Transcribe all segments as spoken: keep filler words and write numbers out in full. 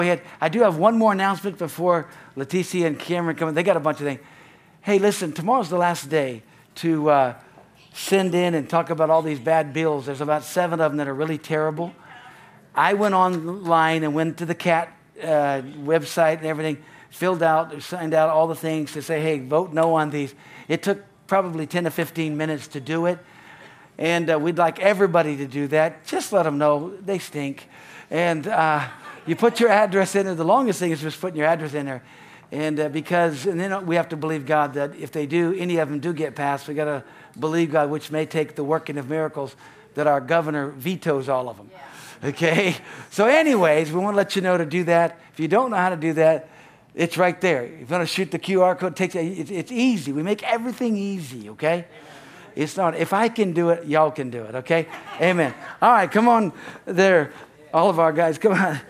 ahead. I do have one more announcement before Leticia and Cameron come in. They got a bunch of things. Hey, listen, tomorrow's the last day to uh, send in and talk about all these bad bills. There's about seven of them that are really terrible. I went online and went to the C A T uh, website and everything, filled out, signed out all the things to say, hey, vote no on these. It took probably ten to fifteen minutes to do it. And uh, we'd like everybody to do that. Just let them know they stink. And uh, you put your address in there. The longest thing is just putting your address in there. And uh, because, and then we have to believe God that if they do, any of them do get passed, we got to believe God, which may take the working of miracles, that our governor vetoes all of them. Yeah. Okay? So anyways, we want to let you know to do that. If you don't know how to do that, it's right there. If you want to shoot the Q R code, it takes, it's, it's easy. We make everything easy, okay? It's not, if I can do it, y'all can do it, okay? Amen. All right, come on there. All of our guys, come on.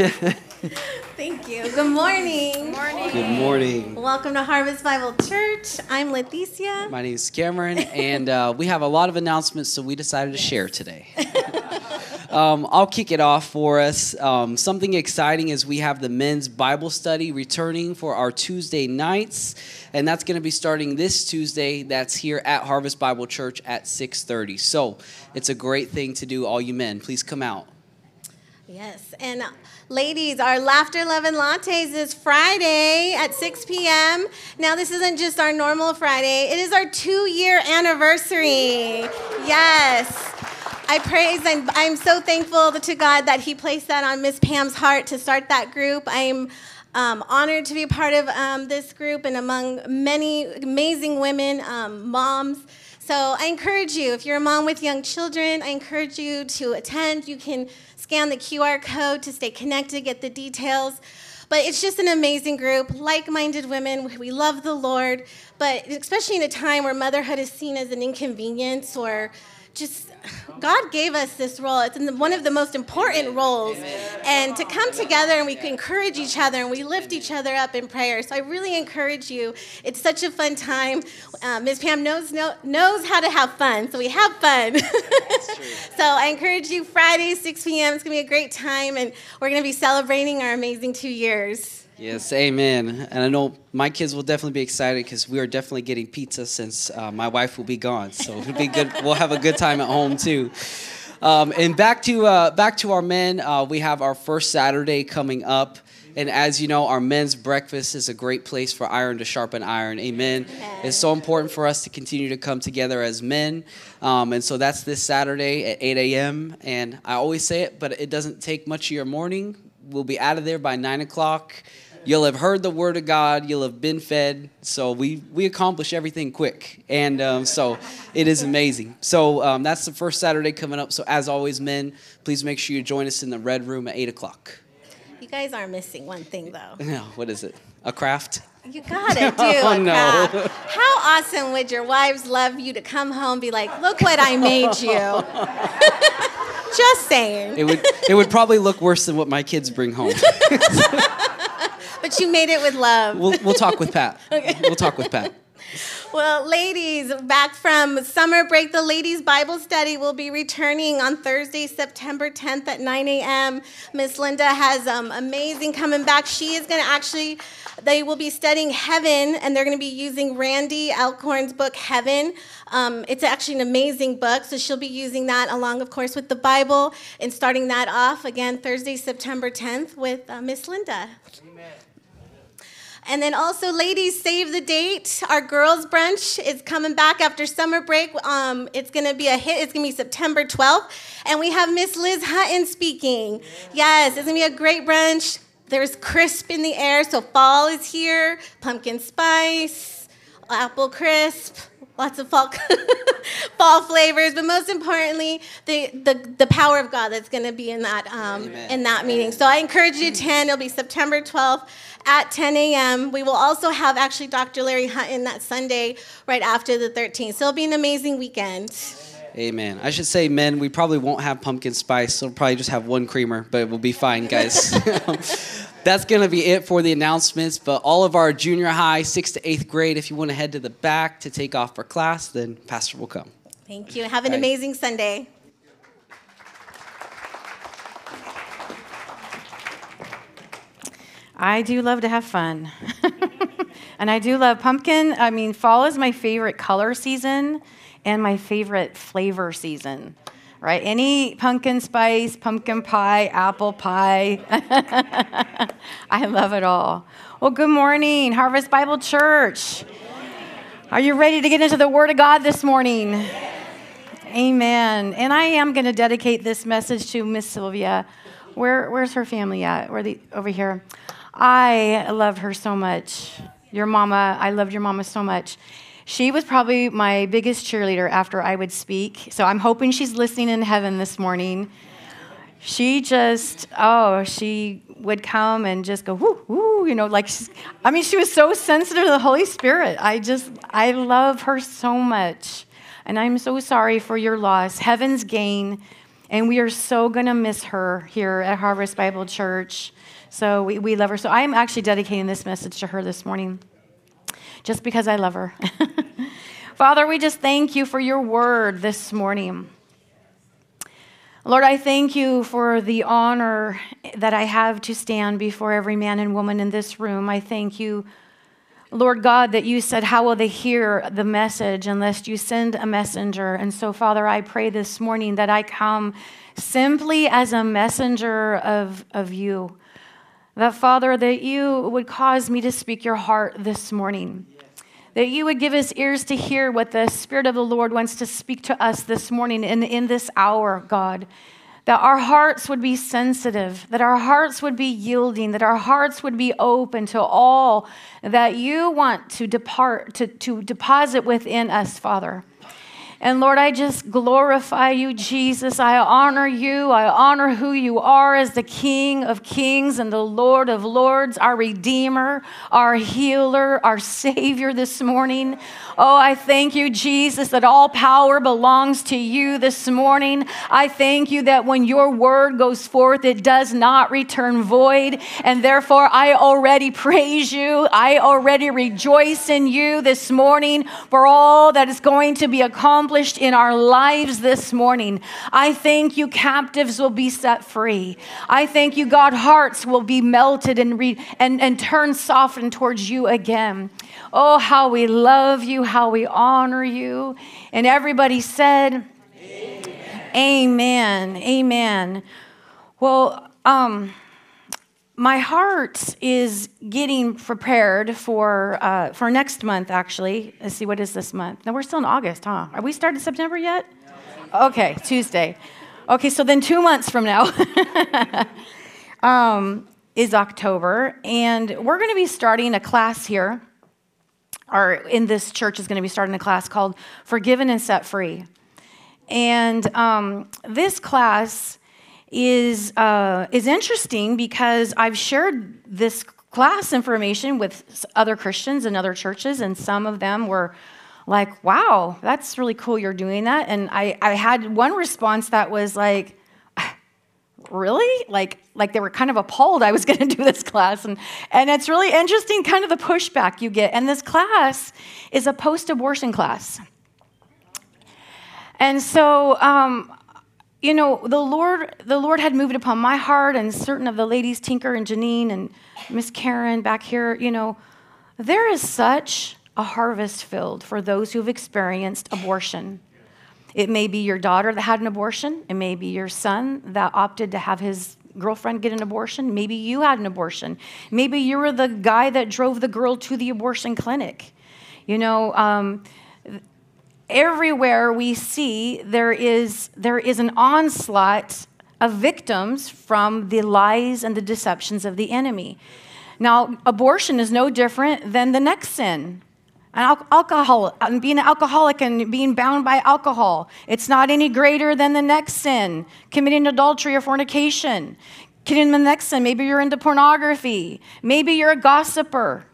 Thank you. Good morning. Good morning. Good morning. Welcome to Harvest Bible Church. I'm Leticia. My name is Cameron, and uh, we have a lot of announcements, so we decided to share today. um, I'll kick it off for us. Um, something exciting is we have the men's Bible study returning for our Tuesday nights, and that's going to be starting this Tuesday. That's here at Harvest Bible Church at six thirty. So it's a great thing to do, all you men. Please come out. Yes, and ladies, our Laughter, Love, and Lattes is Friday at six p.m. Now, this isn't just our normal Friday. It is our two-year anniversary. Yes. I praise and I'm so thankful to God that he placed that on Miss Pam's heart to start that group. I'm um, honored to be a part of um, this group and among many amazing women, um, moms. So I encourage you, if you're a mom with young children, I encourage you to attend. You can scan the Q R code to stay connected, get the details. But it's just an amazing group, like-minded women. We love the Lord, but especially in a time where motherhood is seen as an inconvenience or just, God gave us this role. It's in the, one of the most important roles. And to come together and we can encourage each other and we lift each other up in prayer. So I really encourage you. It's such a fun time. Uh, Miz Pam knows know, knows how to have fun, so we have fun. So I encourage you, Friday, six p.m. It's going to be a great time, and we're going to be celebrating our amazing two years. Yes, amen. And I know my kids will definitely be excited because we are definitely getting pizza since uh, my wife will be gone. So it'll be good. We'll have a good time at home too. Um, and back to uh, back to our men. Uh, we have our first Saturday coming up. And as you know, our men's breakfast is a great place for iron to sharpen iron. Amen. Yes. It's so important for us to continue to come together as men. Um, and so that's this Saturday at eight a.m. And I always say it, but it doesn't take much of your morning. We'll be out of there by nine o'clock. You'll have heard the word of God. You'll have been fed. So we, we accomplish everything quick. And um, so it is amazing. So um, that's the first Saturday coming up. So as always, men, please make sure you join us in the Red Room at eight o'clock. You guys are missing one thing, though. No, what is it? A craft? You gotta do oh, a no. craft. How awesome would your wives love you to come home and be like, look what I made you. Just saying. It would it would probably look worse than what my kids bring home. But you made it with love. We'll we'll talk with Pat. Okay. We'll talk with Pat. Well, ladies, back from summer break, the ladies' Bible study will be returning on Thursday, September tenth at nine a.m. Miss Linda has um, amazing coming back. She is going to actually, they will be studying Heaven, and they're going to be using Randy Alcorn's book, Heaven. Um, it's actually an amazing book, so she'll be using that along, of course, with the Bible and starting that off again Thursday, September tenth with uh, Miss Linda. Amen. And then also, ladies, save the date. Our girls' brunch is coming back after summer break. Um, it's going to be a hit. It's going to be September twelfth. And we have Miss Liz Hutton speaking. Yes, it's going to be a great brunch. There's crisp in the air, so fall is here. Pumpkin spice, apple crisp, lots of fall, fall flavors. But most importantly, the, the, the power of God that's going to be in that, um, in that meeting. So I encourage you to attend. It'll be September twelfth. At ten a.m. We will also have actually Doctor Larry Hutton that Sunday right after the thirteenth. So it'll be an amazing weekend. Amen. I should say, men, we probably won't have pumpkin spice. So we'll probably just have one creamer, but we'll be fine, guys. That's going to be it for the announcements. But all of our junior high, sixth to eighth grade, if you want to head to the back to take off for class, then Pastor will come. Thank you. Have an Bye. amazing Sunday. I do love to have fun. And I do love pumpkin. I mean, fall is my favorite color season and my favorite flavor season, right? Any pumpkin spice, pumpkin pie, apple pie. I love it all. Well, good morning, Harvest Bible Church. Are you ready to get into the Word of God this morning? Amen. And I am going to dedicate this message to Miss Sylvia. Where, where's her family at? Where they over here? I loved her so much. Your mama, I loved your mama so much. She was probably my biggest cheerleader after I would speak. So I'm hoping she's listening in heaven this morning. She just, oh, she would come and just go, whoo, whoo, you know, like, she's, I mean, she was so sensitive to the Holy Spirit. I just, I love her so much. And I'm so sorry for your loss. Heaven's gain. And we are so going to miss her here at Harvest Bible Church. So we, we love her. So I'm actually dedicating this message to her this morning just because I love her. Father, we just thank you for your word this morning. Lord, I thank you for the honor that I have to stand before every man and woman in this room. I thank you, Lord God, that you said, how will they hear the message unless you send a messenger? And so, Father, I pray this morning that I come simply as a messenger of, of you. That, Father, that you would cause me to speak your heart this morning. That you would give us ears to hear what the Spirit of the Lord wants to speak to us this morning and in this hour, God. That our hearts would be sensitive, that our hearts would be yielding, that our hearts would be open to all that you want to depart, to, to deposit within us, Father. And Lord, I just glorify you, Jesus. I honor you. I honor who you are as the King of Kings and the Lord of Lords, our Redeemer, our Healer, our Savior this morning. Oh, I thank you, Jesus, that all power belongs to you this morning. I thank you that when your word goes forth, it does not return void. And therefore, I already praise you. I already rejoice in you this morning for all that is going to be accomplished in our lives this morning. I thank you, captives will be set free. I thank you, God, hearts will be melted and re- and, and turn softened towards you again. Oh, how we love you, how we honor you. And everybody said, Amen. Amen. Amen. Well, um, my heart is getting prepared for uh, for next month, actually. Let's see, what is this month? No, we're still in August, huh? Are we started September yet? No. Okay, Tuesday. Okay, so then two months from now um, is October, and we're going to be starting a class here, or in this church is going to be starting a class called Forgiven and Set Free. And um, this class is uh, is interesting because I've shared this class information with other Christians and other churches, and some of them were like, wow, that's really cool you're doing that. And I, I had one response that was like, really? Like, like they were kind of appalled I was going to do this class. And, and it's really interesting kind of the pushback you get. And this class is a post-abortion class. And so, um, you know, the Lord, the Lord had moved upon my heart, and certain of the ladies, Tinker and Janine and Miss Karen back here, you know, there is such a harvest filled for those who've experienced abortion. It may be your daughter that had an abortion. It may be your son that opted to have his girlfriend get an abortion. Maybe you had an abortion. Maybe you were the guy that drove the girl to the abortion clinic. You know, um, everywhere we see there is there is an onslaught of victims from the lies and the deceptions of the enemy. Now, abortion is no different than the next sin. An alcohol, being an alcoholic and being bound by alcohol. It's not any greater than the next sin. Committing adultery or fornication. Committing the next sin. Maybe you're into pornography. Maybe you're a gossiper.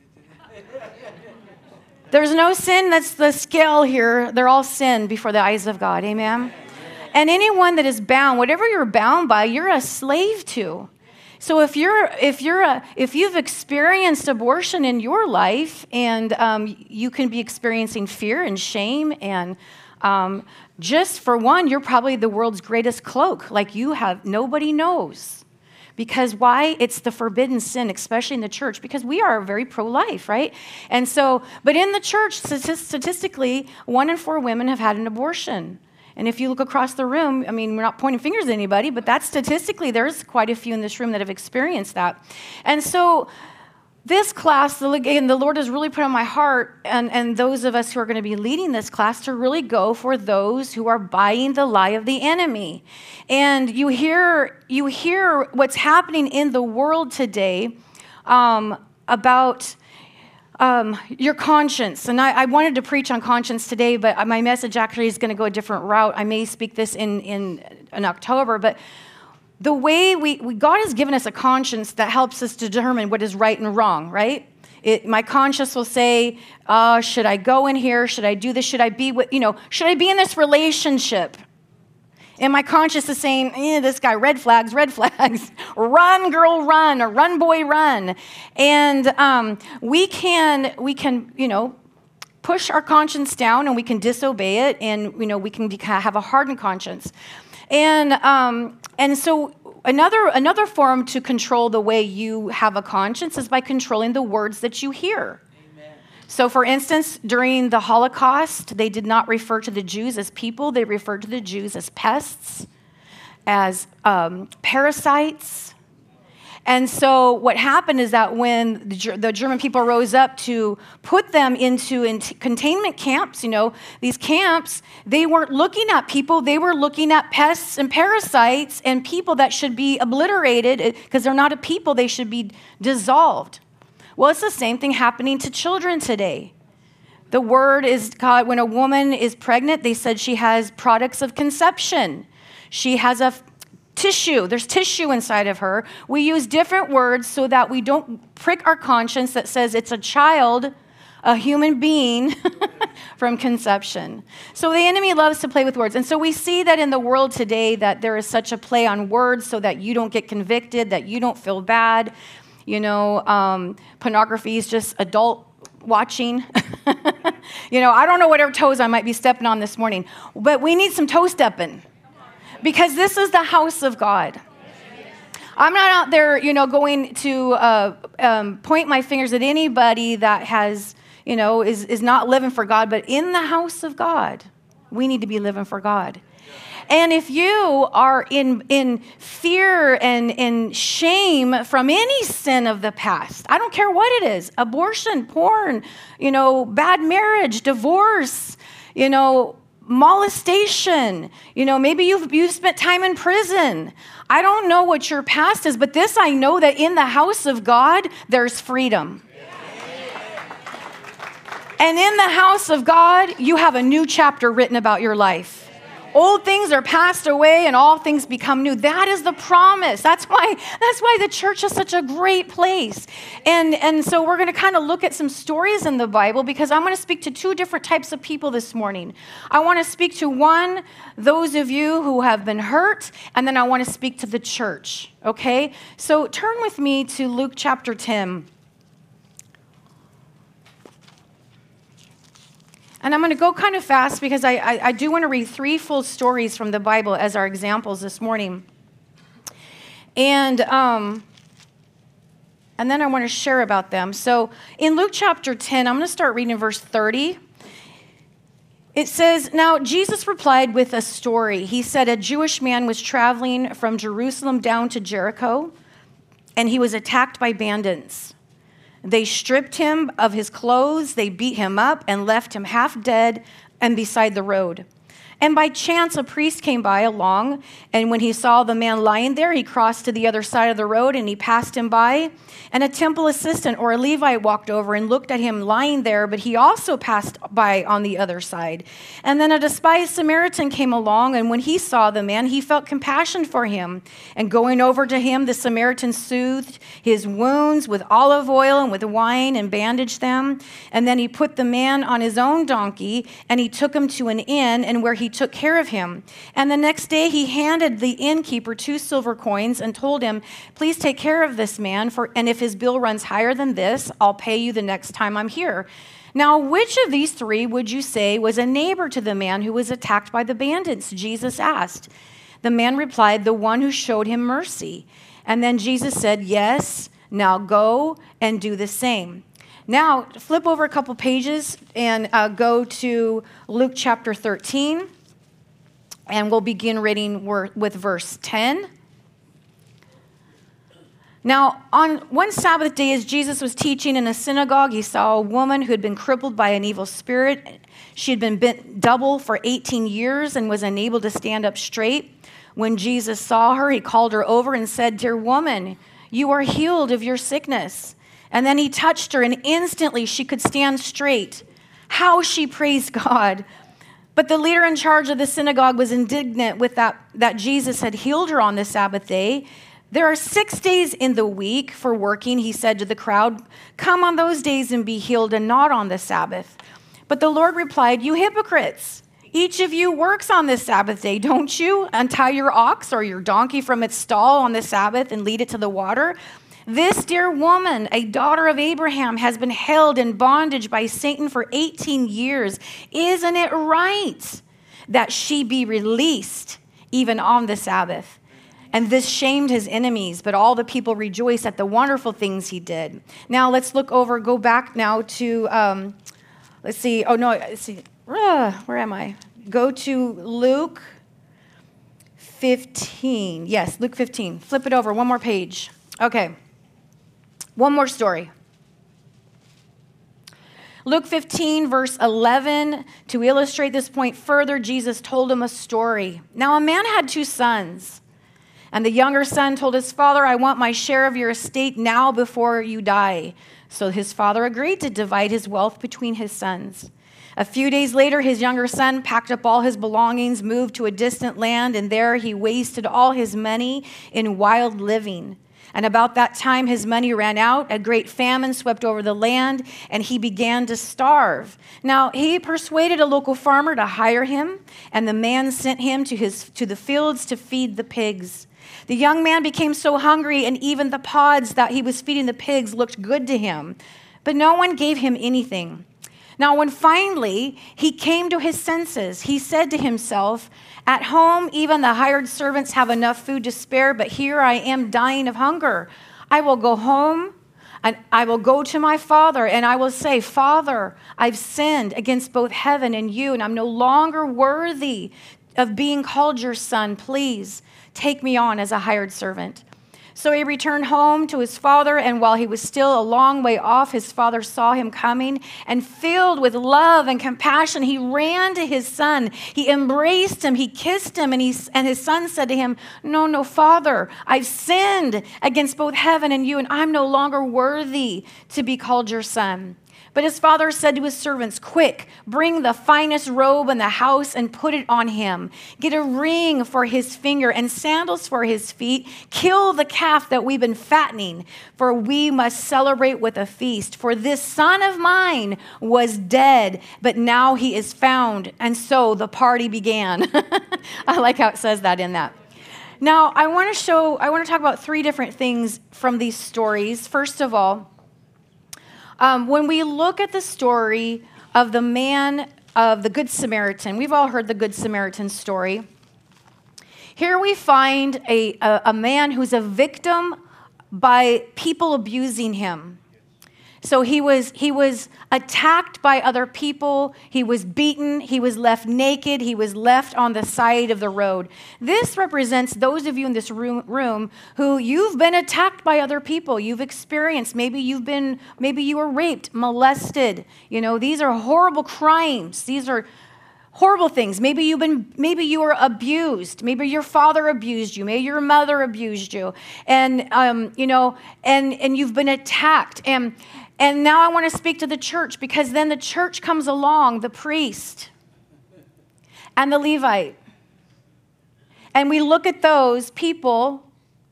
There's no sin that's the scale here. They're all sin before the eyes of God. Amen? And anyone that is bound, whatever you're bound by, you're a slave to. So if you're if you're a if you've experienced abortion in your life, and um, you can be experiencing fear and shame, and um, just for one, you're probably the world's greatest cloak. Like you have, nobody knows, Because why? It's the forbidden sin, especially in the church, because we are very pro-life, right? And so, but in the church, statistically, one in four women have had an abortion. And if you look across the room, I mean, we're not pointing fingers at anybody, but that's statistically, there's quite a few in this room that have experienced that. And so this class, again, the Lord has really put on my heart, and, and those of us who are going to be leading this class, to really go for those who are buying the lie of the enemy. And you hear, you hear what's happening in the world today um, about Um, your conscience. And I, I wanted to preach on conscience today, but my message actually is going to go a different route. I may speak this in, in, in October, but the way we, we, God has given us a conscience that helps us to determine what is right and wrong, right? It, my conscience will say, uh, should I go in here? Should I do this? Should I be with, you know, should I be in this relationship? And my conscience is saying, eh, this guy, red flags, red flags. Run, girl, run, or run, boy, run. And um, we can, we can, you know, push our conscience down, and we can disobey it, and you know, we can have a hardened conscience. And um, and so another another form to control the way you have a conscience is by controlling the words that you hear. So, for instance, during the Holocaust, they did not refer to the Jews as people. They referred to the Jews as pests, as um, parasites. And so what happened is that when the, the German people rose up to put them into in containment camps, you know, these camps, they weren't looking at people. They were looking at pests and parasites and people that should be obliterated because they're not a people. They should be dissolved. Well, it's the same thing happening to children today. The word is, God, when a woman is pregnant, they said she has products of conception. She has a f- tissue. There's tissue inside of her. We use different words so that we don't prick our conscience that says it's a child, a human being from conception. So the enemy loves to play with words. And so we see that in the world today that there is such a play on words so that you don't get convicted, that you don't feel bad. You know, um, pornography is just adult watching. You know, I don't know whatever toes I might be stepping on this morning, but we need some toe stepping because this is the house of God. I'm not out there, you know, going to uh, um, point my fingers at anybody that has, you know, is, is not living for God, but in the house of God, we need to be living for God. And if you are in, in fear and in shame from any sin of the past, I don't care what it is, abortion, porn, you know, bad marriage, divorce, you know, molestation, you know, maybe you've, you've spent time in prison. I don't know what your past is, but this I know that in the house of God, there's freedom. And in the house of God, you have a new chapter written about your life. Old things are passed away and all things become new. That is the promise. That's why, that's why the church is such a great place. And, and so we're going to kind of look at some stories in the Bible because I'm going to speak to two different types of people this morning. I want to speak to one, those of you who have been hurt, and then I want to speak to the church, okay? So turn with me to Luke chapter ten. And I'm going to go kind of fast because I, I, I do want to read three full stories from the Bible as our examples this morning. And, um, and then I want to share about them. So in Luke chapter ten, I'm going to start reading in verse thirty. It says, "Now Jesus replied with a story. He said, a Jewish man was traveling from Jerusalem down to Jericho, and he was attacked by bandits. They stripped him of his clothes, they beat him up, and left him half dead and beside the road. And by chance, a priest came by along, and when he saw the man lying there, he crossed to the other side of the road, and he passed him by. And a temple assistant or a Levite walked over and looked at him lying there, but he also passed by on the other side. And then a despised Samaritan came along, and when he saw the man, he felt compassion for him. And going over to him, the Samaritan soothed his wounds with olive oil and with wine and bandaged them. And then he put the man on his own donkey, and he took him to an inn, and where he took care of him. And the next day he handed the innkeeper two silver coins and told him, please take care of this man, for and if his bill runs higher than this, I'll pay you the next time I'm here. Now, which of these three would you say was a neighbor to the man who was attacked by the bandits? Jesus asked. The man replied, the one who showed him mercy. And then Jesus said, yes, now go and do the same. Now, flip over a couple pages and uh, go to Luke chapter thirteen. And we'll begin reading with verse ten. Now, on one Sabbath day, as Jesus was teaching in a synagogue, he saw a woman who had been crippled by an evil spirit. She had been bent double for eighteen years and was unable to stand up straight. When Jesus saw her, he called her over and said, "Dear woman, you are healed of your sickness." And then he touched her, and instantly she could stand straight. How she praised God. But the leader in charge of the synagogue was indignant with that, that Jesus had healed her on the Sabbath day. There are six days in the week for working, he said to the crowd. Come on those days and be healed, and not on the Sabbath. But the Lord replied, you hypocrites, each of you works on this Sabbath day, don't you? Untie your ox or your donkey from its stall on the Sabbath and lead it to the water. This dear woman, a daughter of Abraham, has been held in bondage by Satan for eighteen years. Isn't it right that she be released even on the Sabbath? And this shamed his enemies, but all the people rejoiced at the wonderful things he did. Now let's look over, go back now to, um, let's see, oh no, let's see, uh, where am I? Go to Luke fifteen. Yes, Luke fifteen. Flip it over, one more page. Okay. One more story. Luke fifteen, verse eleven, to illustrate this point further, Jesus told him a story. Now, a man had two sons, and the younger son told his father, I want my share of your estate now before you die. So his father agreed to divide his wealth between his sons. A few days later, his younger son packed up all his belongings, moved to a distant land, and there he wasted all his money in wild living. And about that time, his money ran out. A great famine swept over the land, and he began to starve. Now, he persuaded a local farmer to hire him, and the man sent him to his to the fields to feed the pigs. The young man became so hungry, and even the pods that he was feeding the pigs looked good to him. But no one gave him anything. Now, when finally he came to his senses, he said to himself, at home, even the hired servants have enough food to spare, but here I am dying of hunger. I will go home and I will go to my father and I will say, Father, I've sinned against both heaven and you, and I'm no longer worthy of being called your son. Please take me on as a hired servant. So he returned home to his father, and while he was still a long way off, his father saw him coming, and filled with love and compassion, he ran to his son. He embraced him, he kissed him, and, he, and his son said to him, no, no, Father, I've sinned against both heaven and you, and I'm no longer worthy to be called your son. But his father said to his servants, quick, bring the finest robe in the house and put it on him. Get a ring for his finger and sandals for his feet. Kill the calf that we've been fattening, for we must celebrate with a feast. For this son of mine was dead, but now he is found. And so the party began. I like how it says that in that. Now, I want to show, I want to talk about three different things from these stories. First of all, Um, when we look at the story of the man of the Good Samaritan, we've all heard the Good Samaritan story. Here we find a, a, a man who's a victim by people abusing him. So he was he was attacked by other people. He was beaten. He was left naked. He was left on the side of the road. This represents those of you in this room, room who you've been attacked by other people. You've experienced, maybe you've been, maybe you were raped, molested. You know, these are horrible crimes. These are horrible things. Maybe you've been, maybe you were abused. Maybe your father abused you. Maybe your mother abused you. And, um, you know, and, and you've been attacked. And, and now I want to speak to the church, because then the church comes along, the priest and the Levite. And we look at those people,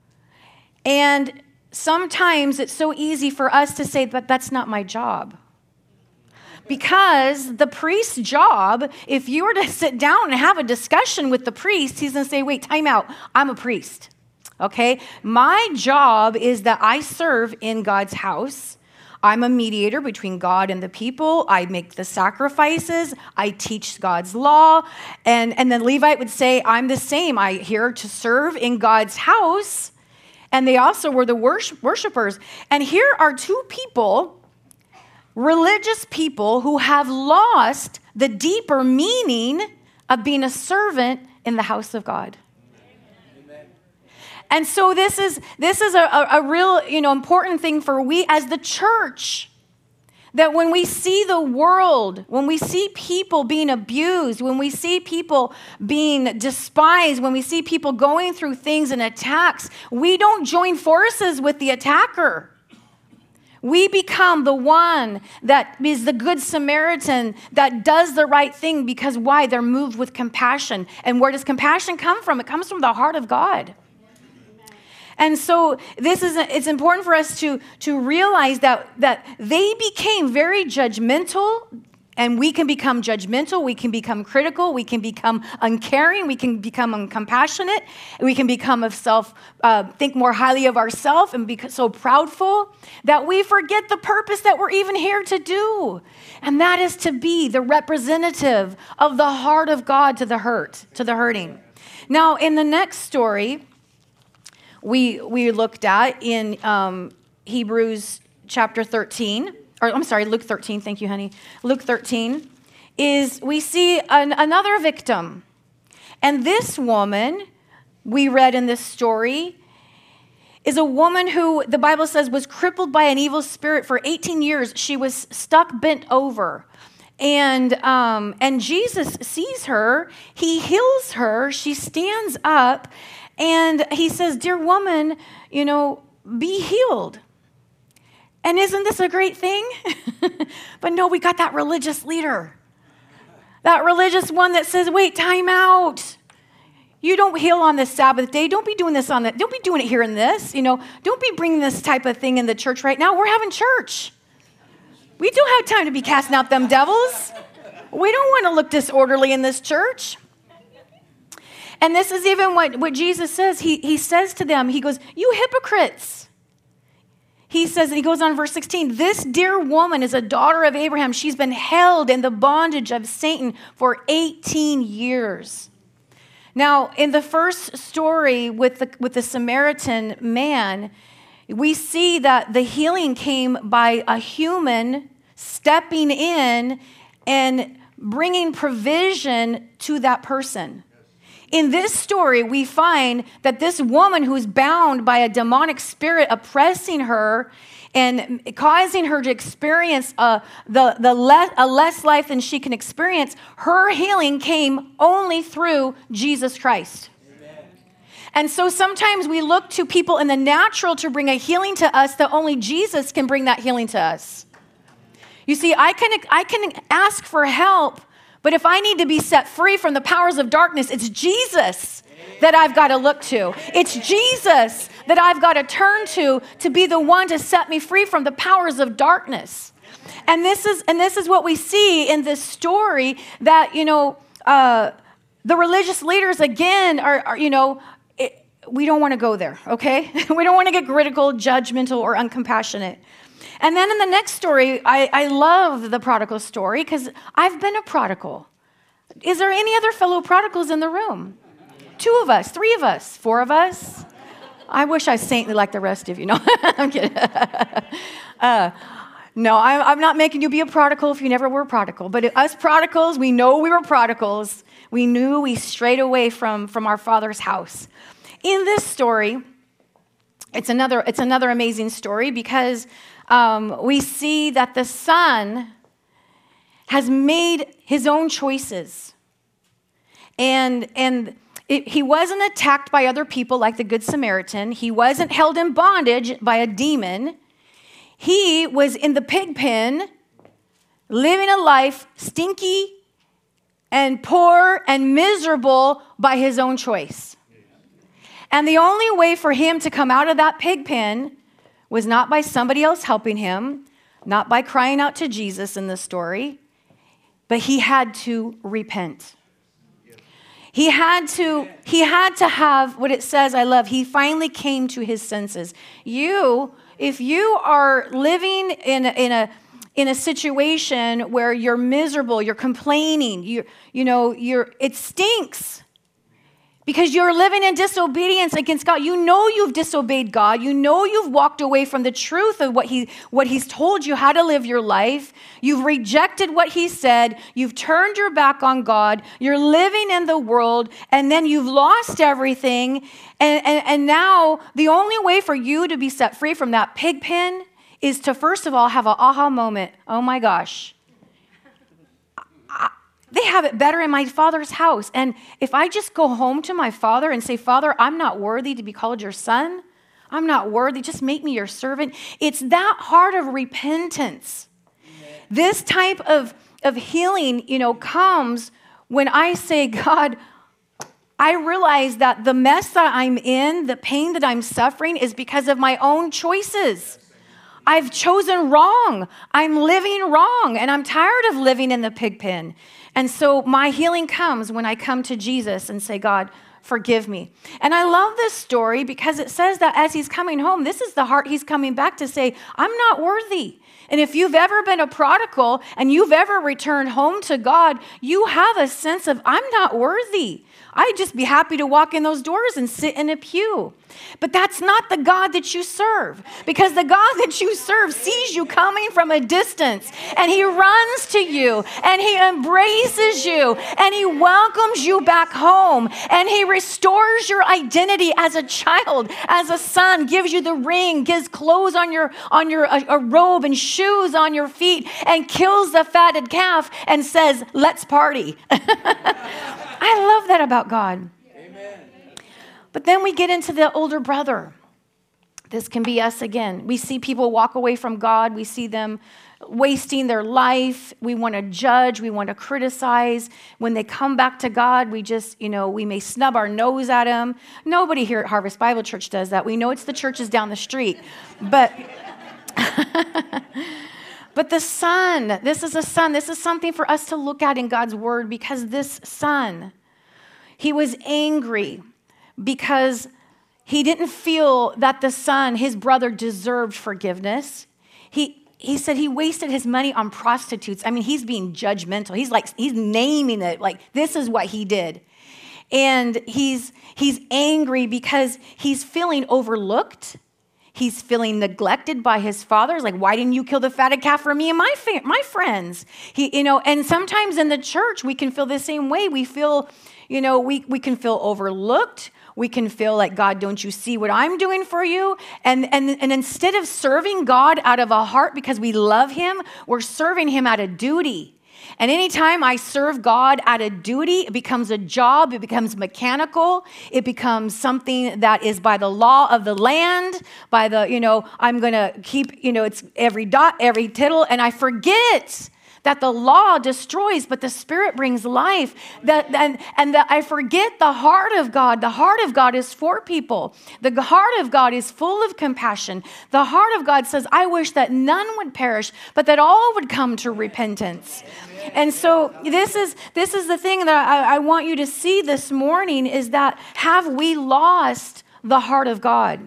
and sometimes it's so easy for us to say, but that's not my job. Because the priest's job, if you were to sit down and have a discussion with the priest, he's going to say, wait, time out. I'm a priest, okay? My job is that I serve in God's house. I'm a mediator between God and the people. I make the sacrifices. I teach God's law. And, and then Levite would say, I'm the same. I'm here to serve in God's house. And they also were the worship, worshipers. And here are two people, religious people, who have lost the deeper meaning of being a servant in the house of God. Amen. And so this is this is a, a, a real, you know, important thing for we as the church. That when we see the world, when we see people being abused, when we see people being despised, when we see people going through things and attacks, we don't join forces with the attacker. We become the one that is the good Samaritan that does the right thing because why? They're moved with compassion. And where does compassion come from? It comes from the heart of God. And so this is it's important for us to, to realize that, that they became very judgmental, and we can become judgmental, we can become critical, we can become uncaring, we can become uncompassionate, we can become of self, uh, think more highly of ourselves and be so proudful that we forget the purpose that we're even here to do. And that is to be the representative of the heart of God to the hurt, to the hurting. Now, in the next story, we we looked at in um, Hebrews chapter thirteen, or I'm sorry, Luke thirteen, thank you, honey. Luke thirteen, is we see an, another victim. And this woman, we read in this story, is a woman who the Bible says was crippled by an evil spirit for eighteen years. She was stuck bent over. And um, and Jesus sees her, he heals her, she stands up, and he says, dear woman, you know, be healed. And isn't this a great thing? But no, we got that religious leader. That religious one that says, wait, time out. You don't heal on the Sabbath day. Don't be doing this on the, don't be doing it here in this. You know, don't be bringing this type of thing in the church right now. We're having church. We do have time to be casting out them devils. We don't want to look disorderly in this church. And this is even what, what Jesus says. He, he says to them, he goes, you hypocrites. He says, and he goes on verse sixteen, this dear woman is a daughter of Abraham. She's been held in the bondage of Satan for eighteen years. Now, in the first story with the, with the Samaritan man, we see that the healing came by a human stepping in and bringing provision to that person. In this story, we find that this woman who's bound by a demonic spirit oppressing her and causing her to experience a, the, the less, a less life than she can experience, her healing came only through Jesus Christ. Amen. And so sometimes we look to people in the natural to bring a healing to us that only Jesus can bring that healing to us. You see, I can, I can ask for help, but if I need to be set free from the powers of darkness, it's Jesus that I've got to look to. It's Jesus that I've got to turn to to be the one to set me free from the powers of darkness. And this is and this is what we see in this story, that, you know, uh, the religious leaders, again, are, are you know, it, we don't want to go there, okay? We don't want to get critical, judgmental, or uncompassionate. And then in the next story, I, I love the prodigal story because I've been a prodigal. Is there any other fellow prodigals in the room? Two of us, three of us, four of us. I wish I was saintly like the rest of you. No, I'm kidding. uh, no, I, I'm not making you be a prodigal if you never were a prodigal. But us prodigals, we know we were prodigals. We knew we strayed away from, from our Father's house. In this story, it's another, it's another amazing story because Um, we see that the son has made his own choices. And, and it, he wasn't attacked by other people like the Good Samaritan. He wasn't held in bondage by a demon. He was in the pig pen, living a life stinky and poor and miserable by his own choice. And the only way for him to come out of that pig pen was not by somebody else helping him, not by crying out to Jesus in the story, but he had to repent. He had to, he had to have what it says, I love, he finally came to his senses. You, if you are living in a, in a, in a situation where you're miserable, you're complaining, you, you know, you're, it stinks. Because you're living in disobedience against God. You know you've disobeyed God. You know you've walked away from the truth of what he, what he's told you how to live your life. You've rejected what he said. You've turned your back on God. You're living in the world, and then you've lost everything. And, and, and now the only way for you to be set free from that pig pen is to, first of all, have an aha moment. Oh my gosh. They have it better in my Father's house. And if I just go home to my Father and say, Father, I'm not worthy to be called your son. I'm not worthy. Just make me your servant. It's that heart of repentance. Amen. This type of, of healing, you know, comes when I say, God, I realize that the mess that I'm in, the pain that I'm suffering is because of my own choices. I've chosen wrong. I'm living wrong, and I'm tired of living in the pig pen. And so my healing comes when I come to Jesus and say, God, forgive me. And I love this story because it says that as he's coming home, this is the heart he's coming back to say, I'm not worthy. And if you've ever been a prodigal and you've ever returned home to God, you have a sense of, I'm not worthy. I'd just be happy to walk in those doors and sit in a pew. But that's not the God that you serve, because the God that you serve sees you coming from a distance, and he runs to you, and he embraces you, and he welcomes you back home, and he restores your identity as a child, as a son, gives you the ring, gives clothes on your on your a, a robe and shoes on your feet, and kills the fatted calf and says, let's party. I love that about God. Amen. But then we get into the older brother. This can be us again. We see people walk away from God. We see them wasting their life. We want to judge. We want to criticize. When they come back to God, we just, you know, we may snub our nose at them. Nobody here at Harvest Bible Church does that. We know it's the churches down the street. But... But the son, this is a son. This is something for us to look at in God's word, because this son, he was angry because he didn't feel that the son, his brother, deserved forgiveness. He he said he wasted his money on prostitutes. I mean, he's being judgmental. He's like, he's naming it like this is what he did. And he's he's angry because he's feeling overlooked. He's feeling neglected by his father. He's like, why didn't you kill the fatted calf for me and my fa- my friends? He, you know, and sometimes in the church, we can feel the same way. We feel, you know, we, we can feel overlooked. We can feel like, God, don't you see what I'm doing for you? And, and, and instead of serving God out of a heart because we love him, we're serving him out of duty. And anytime I serve God out of duty, it becomes a job, it becomes mechanical, it becomes something that is by the law of the land, by the, you know, I'm going to keep, you know, it's every dot, every tittle, and I forget that the law destroys, but the Spirit brings life. That and, and that I forget the heart of God. The heart of God is for people. The heart of God is full of compassion. The heart of God says, I wish that none would perish, but that all would come to repentance. And so this is this is the thing that I, I want you to see this morning, is that have we lost the heart of God?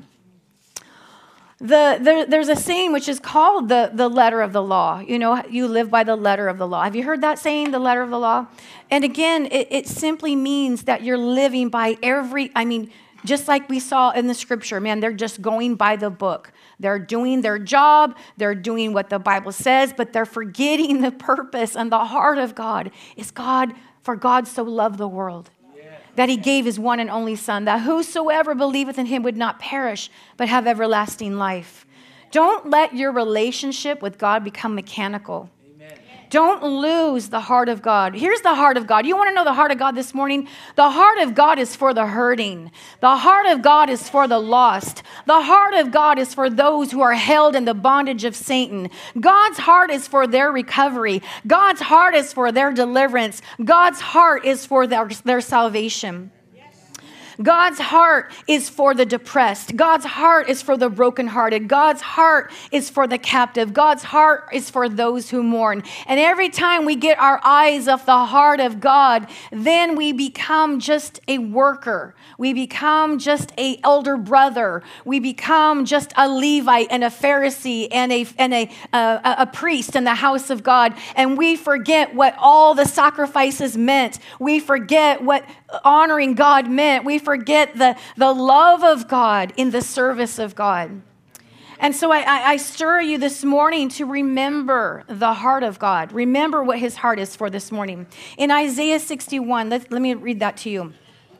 The, there, there's a saying which is called the, the letter of the law. You know, you live by the letter of the law. Have you heard that saying, the letter of the law? And again, it, it simply means that you're living by every, I mean, just like we saw in the scripture, man, they're just going by the book. They're doing their job. They're doing what the Bible says, but they're forgetting the purpose and the heart of God. Is God, for God so loved the world, that he gave his one and only son, that whosoever believeth in him would not perish, but have everlasting life. Don't let your relationship with God become mechanical. Amen. Don't lose the heart of God. Here's the heart of God. You want to know the heart of God this morning? The heart of God is for the hurting. The heart of God is for the lost. The heart of God is for those who are held in the bondage of Satan. God's heart is for their recovery. God's heart is for their deliverance. God's heart is for their, their salvation. God's heart is for the depressed. God's heart is for the brokenhearted. God's heart is for the captive. God's heart is for those who mourn. And every time we get our eyes off the heart of God, then we become just a worker. We become just a elder brother. We become just a Levite and a Pharisee and a and a uh, a priest in the house of God. And we forget what all the sacrifices meant. We forget what honoring God meant. We forget the, the love of God in the service of God. And so I, I, I stir you this morning to remember the heart of God. Remember what his heart is for this morning. In Isaiah sixty-one, let, let me read that to you.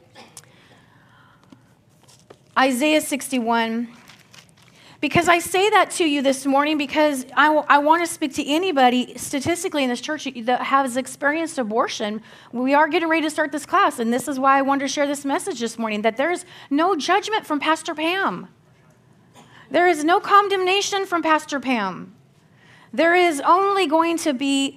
Isaiah sixty-one. Because I say that to you this morning because I, w- I want to speak to anybody statistically in this church that has experienced abortion. We are getting ready to start this class, and this is why I wanted to share this message this morning, that there's no judgment from Pastor Pam. There is no condemnation from Pastor Pam. There is only going to be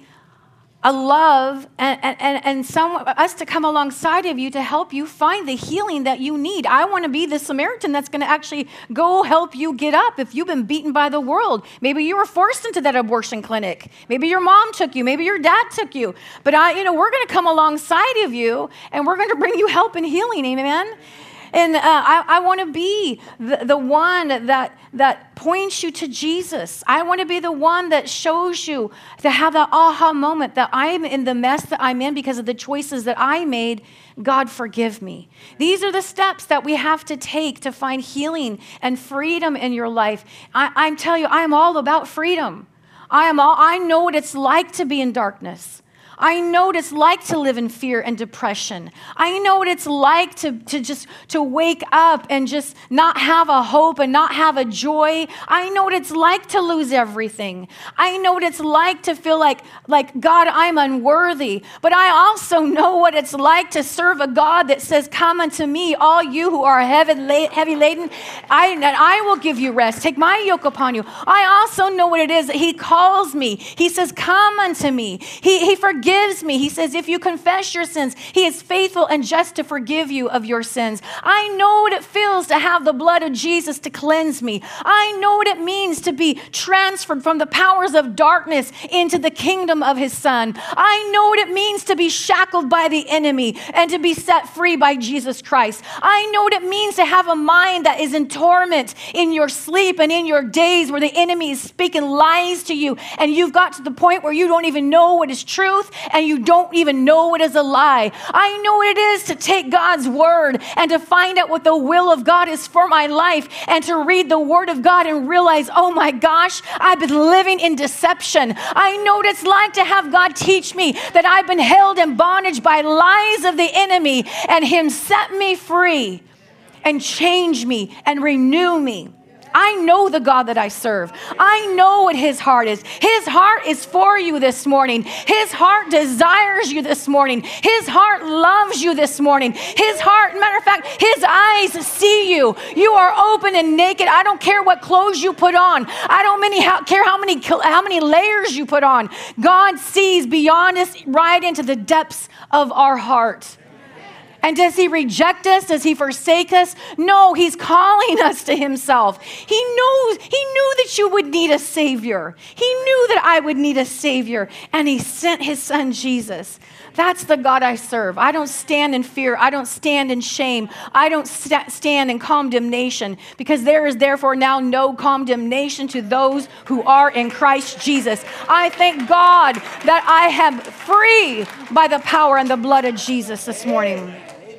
a love and, and, and some, us to come alongside of you to help you find the healing that you need. I want to be the Samaritan that's going to actually go help you get up if you've been beaten by the world. Maybe you were forced into that abortion clinic. Maybe your mom took you. Maybe your dad took you. But I, you know, we're going to come alongside of you and we're going to bring you help and healing. Amen. And uh, I, I want to be the, the one that, that points you to Jesus. I want to be the one that shows you to have that aha moment that I'm in the mess that I'm in because of the choices that I made. God, forgive me. These are the steps that we have to take to find healing and freedom in your life. I, I'm telling you, I'm all about freedom. I am all, I know what it's like to be in darkness. I know what it's like to live in fear and depression. I know what it's like to, to just to wake up and just not have a hope and not have a joy. I know what it's like to lose everything. I know what it's like to feel like, like God, I'm unworthy. But I also know what it's like to serve a God that says, come unto me, all you who are heavy, heavy laden, I, and I will give you rest. Take my yoke upon you. I also know what it is that he calls me. He says, come unto me. He, he forgives Gives me. He says, if you confess your sins, he is faithful and just to forgive you of your sins. I know what it feels to have the blood of Jesus to cleanse me. I know what it means to be transferred from the powers of darkness into the kingdom of his son. I know what it means to be shackled by the enemy and to be set free by Jesus Christ. I know what it means to have a mind that is in torment in your sleep and in your days where the enemy is speaking lies to you and you've got to the point where you don't even know what is truth and you don't even know what is a lie. I know what it is to take God's word and to find out what the will of God is for my life and to read the word of God and realize, oh my gosh, I've been living in deception. I know what it's like to have God teach me that I've been held in bondage by lies of the enemy and him set me free and change me and renew me. I know the God that I serve. I know what his heart is. His heart is for you this morning. His heart desires you this morning. His heart loves you this morning. His heart, matter of fact, his eyes see you. You are open and naked. I don't care what clothes you put on. I don't many, how, care how many, how many layers you put on. God sees beyond us right into the depths of our heart. And does he reject us? Does he forsake us? No, he's calling us to himself. He knows, he knew that you would need a savior. He knew that I would need a savior. And he sent his son, Jesus. That's the God I serve. I don't stand in fear. I don't stand in shame. I don't st- stand in condemnation because there is therefore now no condemnation to those who are in Christ Jesus. I thank God that I am free by the power and the blood of Jesus this morning.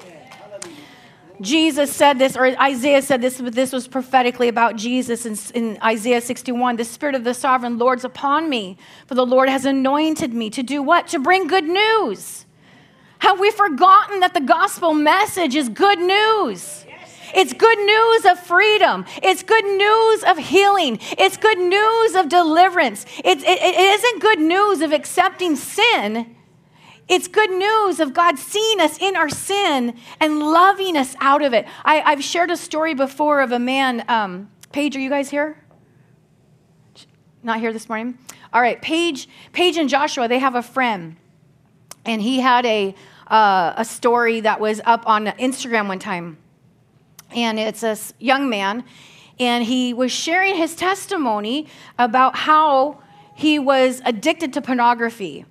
Jesus said this, or Isaiah said this, but this was prophetically about Jesus in, in Isaiah sixty-one. The Spirit of the Sovereign Lord's upon me, for the Lord has anointed me to do what? To bring good news. Have we forgotten that the gospel message is good news? It's good news of freedom. It's good news of healing. It's good news of deliverance. It, it, it isn't good news of accepting sin. It's good news of God seeing us in our sin and loving us out of it. I, I've shared a story before of a man. Um, Paige, are you guys here? Not here this morning? All right, Paige, Paige and Joshua, they have a friend. And he had a, uh, a story that was up on Instagram one time. and it's a s- young man, and he was sharing his testimony about how he was addicted to pornography.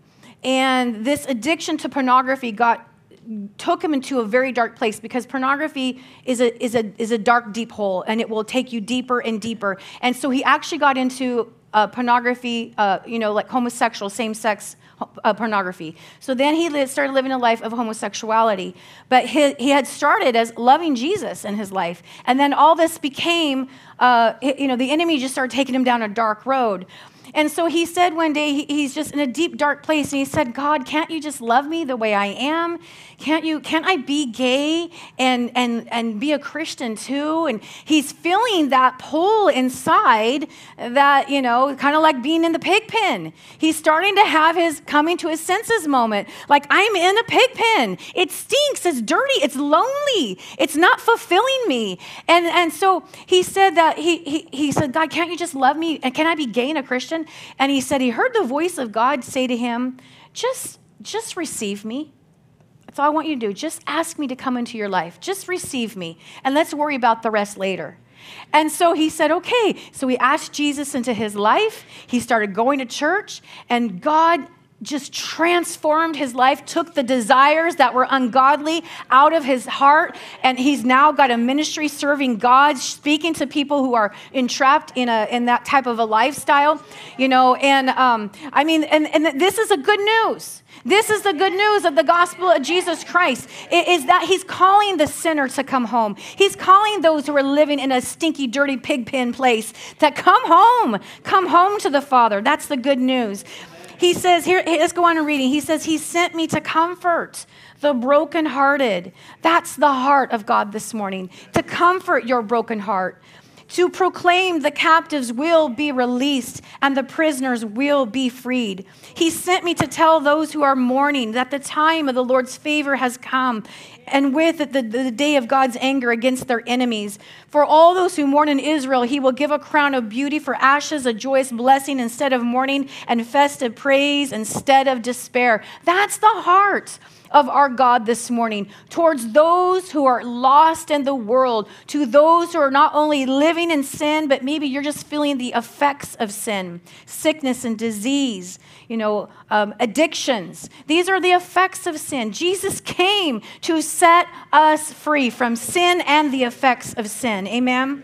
And this addiction to pornography got took him into a very dark place, because pornography is a is a is a dark, deep hole, and it will take you deeper and deeper. And so he actually got into uh, pornography, uh, you know, like homosexual, same-sex uh, pornography. So then he li- started living a life of homosexuality. But he, he had started as loving Jesus in his life, and then all this became, uh, you know, the enemy just started taking him down a dark road. And so he said one day, he, he's just in a deep, dark place, and he said, God, can't you just love me the way I am? Can't you, can't I be gay and, and, and be a Christian too? And he's feeling that pull inside that, you know, kind of like being in the pig pen. He's starting to have his coming to his senses moment. Like, I'm in a pig pen. It stinks. It's dirty. It's lonely. It's not fulfilling me. And, and so he said that, he, he, he said, God, can't you just love me? And can I be gay and a Christian? And he said he heard the voice of God say to him, just, just receive me. That's all I want you to do. Just ask me to come into your life. Just receive me. And let's worry about the rest later. And so he said, okay. So he asked Jesus into his life. He started going to church, and God just transformed his life, took the desires that were ungodly out of his heart, and he's now got a ministry serving God, speaking to people who are entrapped in a in that type of a lifestyle, you know. And um, I mean, and, and this is a good news. This is the good news of the gospel of Jesus Christ, is that he's calling the sinner to come home. He's calling those who are living in a stinky, dirty pig pen place to come home, come home to the Father. That's the good news. He says, here, let's go on and reading. He says, he sent me to comfort the brokenhearted. That's the heart of God this morning, to comfort your broken heart, to proclaim the captives will be released and the prisoners will be freed. He sent me to tell those who are mourning that the time of the Lord's favor has come, and with it the, the day of God's anger against their enemies. For all those who mourn in Israel, he will give a crown of beauty for ashes, a joyous blessing instead of mourning, and festive praise instead of despair. That's the heart of our God this morning, towards those who are lost in the world, to those who are not only living in sin, but maybe you're just feeling the effects of sin, sickness and disease, you know, um, addictions. These are the effects of sin. Jesus came to set us free from sin and the effects of sin. Amen?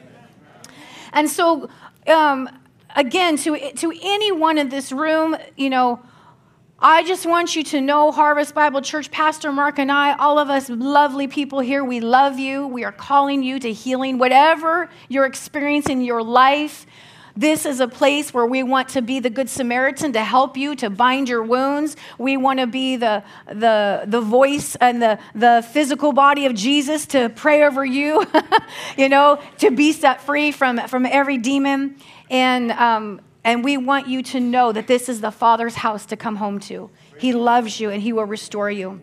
And so, um, again, to, to anyone in this room, you know, I just want you to know, Harvest Bible Church, Pastor Mark and I, all of us lovely people here, we love you. We are calling you to healing. Whatever you're experiencing in your life, this is a place where we want to be the Good Samaritan to help you, to bind your wounds. We want to be the, the, the voice and the, the physical body of Jesus to pray over you, you know, to be set free from, from every demon. And, um, And we want you to know that this is the Father's house to come home to. He loves you and he will restore you.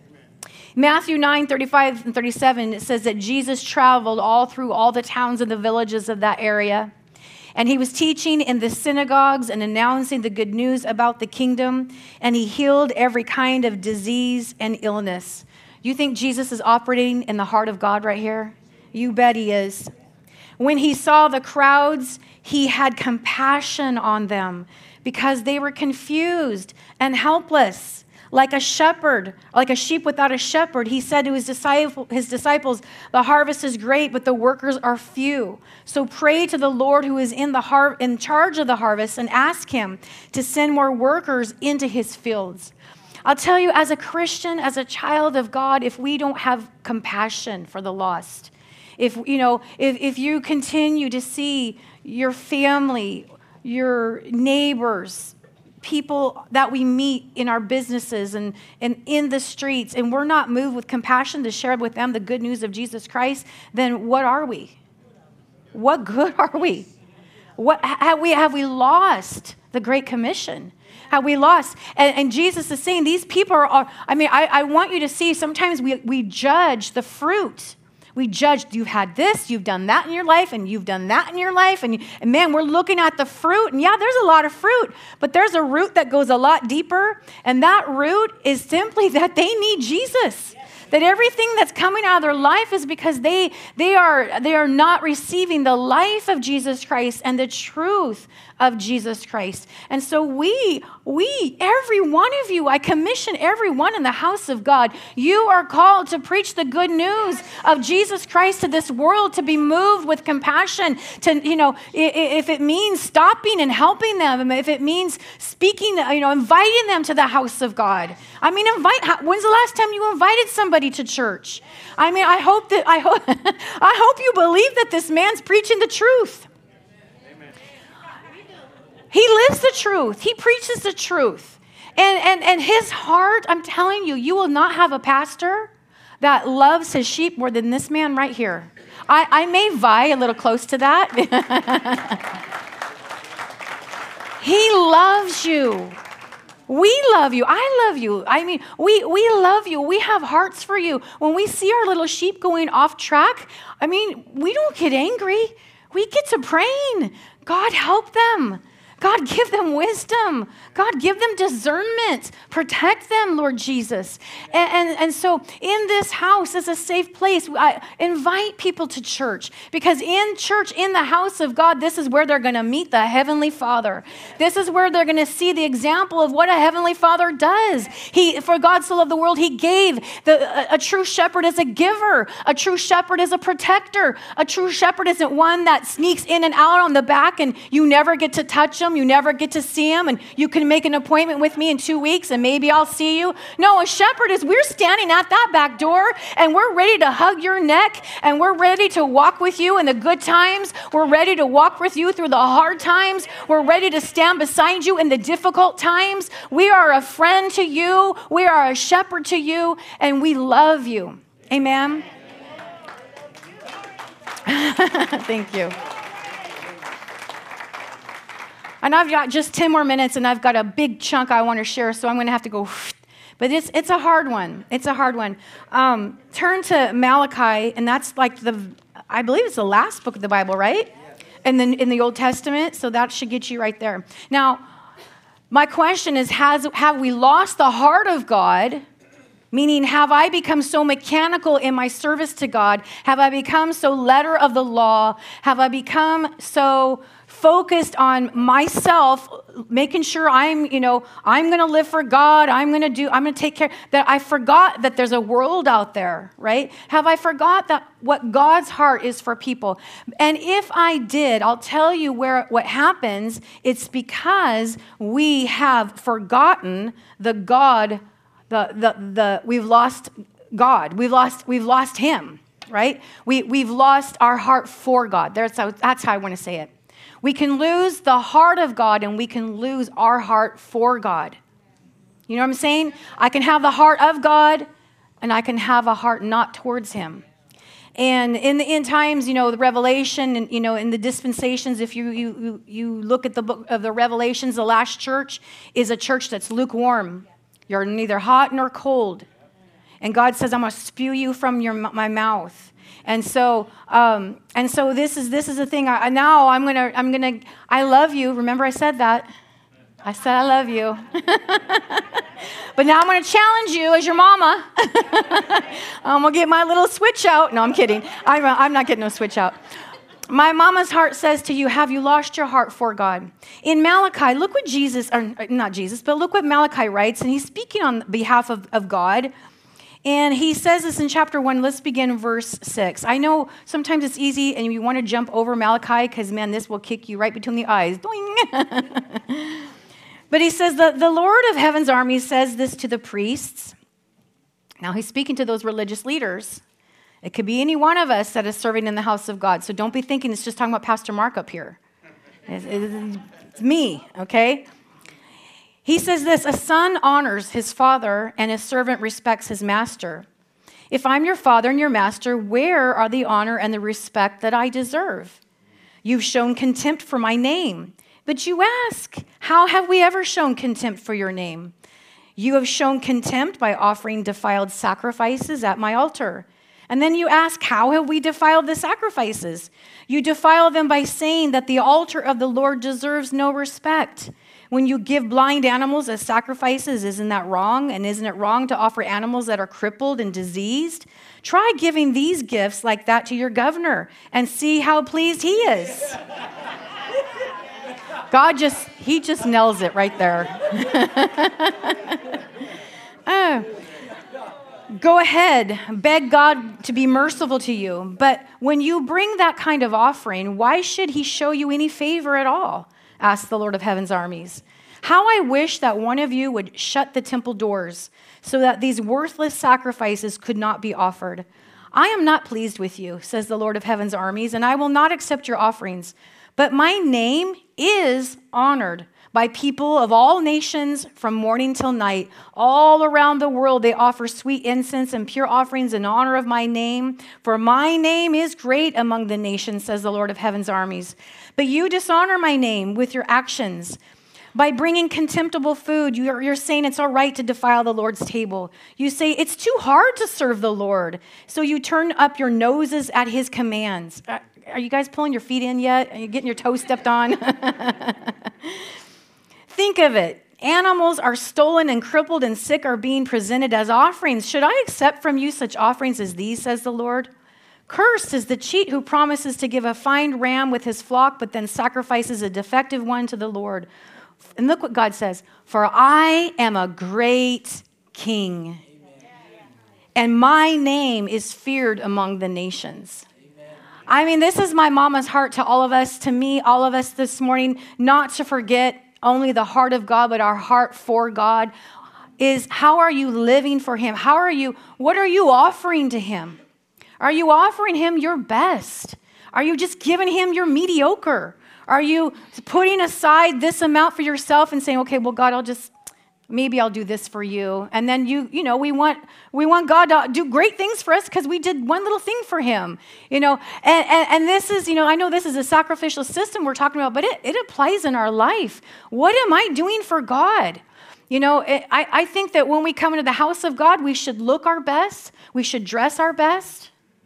Matthew nine, thirty-five and thirty-seven, it says that Jesus traveled all through all the towns and the villages of that area. And he was teaching in the synagogues and announcing the good news about the kingdom. And he healed every kind of disease and illness. You think Jesus is operating in the heart of God right here? You bet he is. When he saw the crowds, he had compassion on them because they were confused and helpless, like a shepherd, like a sheep without a shepherd. He said to his, disciple, his disciples, the harvest is great, but the workers are few. So pray to the Lord who is in, the har- in charge of the harvest and ask him to send more workers into his fields. I'll tell you, as a Christian, as a child of God, if we don't have compassion for the lost, If, you know, if, if you continue to see your family, your neighbors, people that we meet in our businesses and, and in the streets, and we're not moved with compassion to share with them the good news of Jesus Christ, then what are we? What good are we? What have we, have we lost the Great Commission? Have we lost? And, and Jesus is saying these people are, are I mean, I, I want you to see sometimes we, we judge the fruit. We judge, you've had this, you've done that in your life, and you've done that in your life. And, and man, we're looking at the fruit. And yeah, there's a lot of fruit, but there's a root that goes a lot deeper. And that root is simply that they need Jesus. That everything that's coming out of their life is because they, they, are, they are not receiving the life of Jesus Christ and the truth of Jesus Christ. And so we, we, every one of you, I commission everyone in the house of God. You are called to preach the good news of Jesus Christ to this world, to be moved with compassion, to, you know, if it means stopping and helping them, if it means speaking, you know, inviting them to the house of God. I mean, invite, when's the last time you invited somebody to church? I mean, I hope that, I hope, I hope you believe that this man's preaching the truth. He lives the truth. He preaches the truth. And, and, and his heart, I'm telling you, you will not have a pastor that loves his sheep more than this man right here. I, I may vie a little close to that. He loves you. We love you. I love you. I mean, we, we love you. We have hearts for you. When we see our little sheep going off track, I mean, we don't get angry. We get to praying. God, help them. God, give them wisdom. God, give them discernment. Protect them, Lord Jesus. And, and, and so in this house is a safe place. I invite people to church, because in church, in the house of God, this is where they're going to meet the Heavenly Father. This is where they're going to see the example of what a Heavenly Father does. He, for God so loved the world, he gave. The, a, a true shepherd is a giver. A true shepherd is a protector. A true shepherd isn't one that sneaks in and out on the back and you never get to touch him. You never get to see him, and you can make an appointment with me in two weeks and maybe I'll see you. No, a shepherd is, we're standing at that back door and we're ready to hug your neck, and we're ready to walk with you in the good times. We're ready to walk with you through the hard times. We're ready to stand beside you in the difficult times. We are a friend to you. We are a shepherd to you, and we love you. Amen. Thank you. And I've got just ten more minutes, and I've got a big chunk I want to share, so I'm going to have to go. But it's it's a hard one. It's a hard one. Um, turn to Malachi, and that's like the, I believe it's the last book of the Bible, right? And then in the Old Testament, so that should get you right there. Now, my question is, has have we lost the heart of God? Meaning, have I become so mechanical in my service to God? Have I become so letter of the law? Have I become so focused on myself, making sure I'm, you know, I'm going to live for God. I'm going to do, I'm going to take care, that I forgot that there's a world out there, right? Have I forgot that what God's heart is for people? And if I did, I'll tell you where what happens. It's because we have forgotten the God, the, the, the, we've lost God. We've lost, we've lost him, right? We, we've lost our heart for God. That's how, that's how I want to say it. We can lose the heart of God, and we can lose our heart for God. You know what I'm saying? I can have the heart of God, and I can have a heart not towards him. And in the end times, you know, the Revelation, and, you know, in the dispensations, if you, you, you look at the book of the Revelations, the last church is a church that's lukewarm. You're neither hot nor cold. And God says, I'm going to spew you from your, my mouth. And so, um, and so this is this is the thing. I, now I'm gonna I'm gonna I love you. Remember, I said that. I said I love you. But now I'm gonna challenge you as your mama. I'm gonna get my little switch out. No, I'm kidding. I'm I'm not getting no switch out. My mama's heart says to you, have you lost your heart for God? In Malachi, look what Jesus, or not Jesus, but look what Malachi writes, and he's speaking on behalf of, of God. And he says this in chapter one. Let's begin verse six. I know sometimes it's easy and you want to jump over Malachi because, man, this will kick you right between the eyes. Doing. But he says, the, the Lord of heaven's army says this to the priests. Now he's speaking to those religious leaders. It could be any one of us that is serving in the house of God. So don't be thinking it's just talking about Pastor Mark up here. It's, it's me, okay? He says this, a son honors his father and a servant respects his master. If I'm your father and your master, where are the honor and the respect that I deserve? You've shown contempt for my name. But you ask, how have we ever shown contempt for your name? You have shown contempt by offering defiled sacrifices at my altar And then you ask, how have we defiled the sacrifices? You defile them by saying that the altar of the Lord deserves no respect. When you give blind animals as sacrifices, isn't that wrong? And isn't it wrong to offer animals that are crippled and diseased? Try giving these gifts like that to your governor and see how pleased he is. God just, he just nails it right there. Oh. Go ahead, beg God to be merciful to you. But when you bring that kind of offering, why should he show you any favor at all? Asked the Lord of Heaven's armies. How I wish that one of you would shut the temple doors so that these worthless sacrifices could not be offered. I am not pleased with you, says the Lord of Heaven's armies, and I will not accept your offerings. But my name is honored by people of all nations from morning till night. All around the world, they offer sweet incense and pure offerings in honor of my name. For my name is great among the nations, says the Lord of Heaven's armies. But you dishonor my name with your actions. By bringing contemptible food, you're, you're saying it's all right to defile the Lord's table. You say it's too hard to serve the Lord. So you turn up your noses at his commands. Are, are you guys pulling your feet in yet? Are you getting your toes stepped on? Think of it. Animals are stolen and crippled and sick are being presented as offerings. Should I accept from you such offerings as these, says the Lord? Cursed is the cheat who promises to give a fine ram with his flock, but then sacrifices a defective one to the Lord. And look what God says, for I am a great king, and my name is feared among the nations. I mean, this is my mama's heart to all of us, to me, all of us this morning, not to forget only the heart of God, but our heart for God is how are you living for him? How are you, what are you offering to him? Are you offering him your best? Are you just giving him your mediocre? Are you putting aside this amount for yourself and saying, okay, well, God, I'll just, maybe I'll do this for you. And then you, you know, we want, we want God to do great things for us because we did one little thing for him, you know, and, and, and this is, you know, I know this is a sacrificial system we're talking about, but it, it applies in our life. What am I doing for God? You know, it, I, I think that when we come into the house of God, we should look our best. We should dress our best.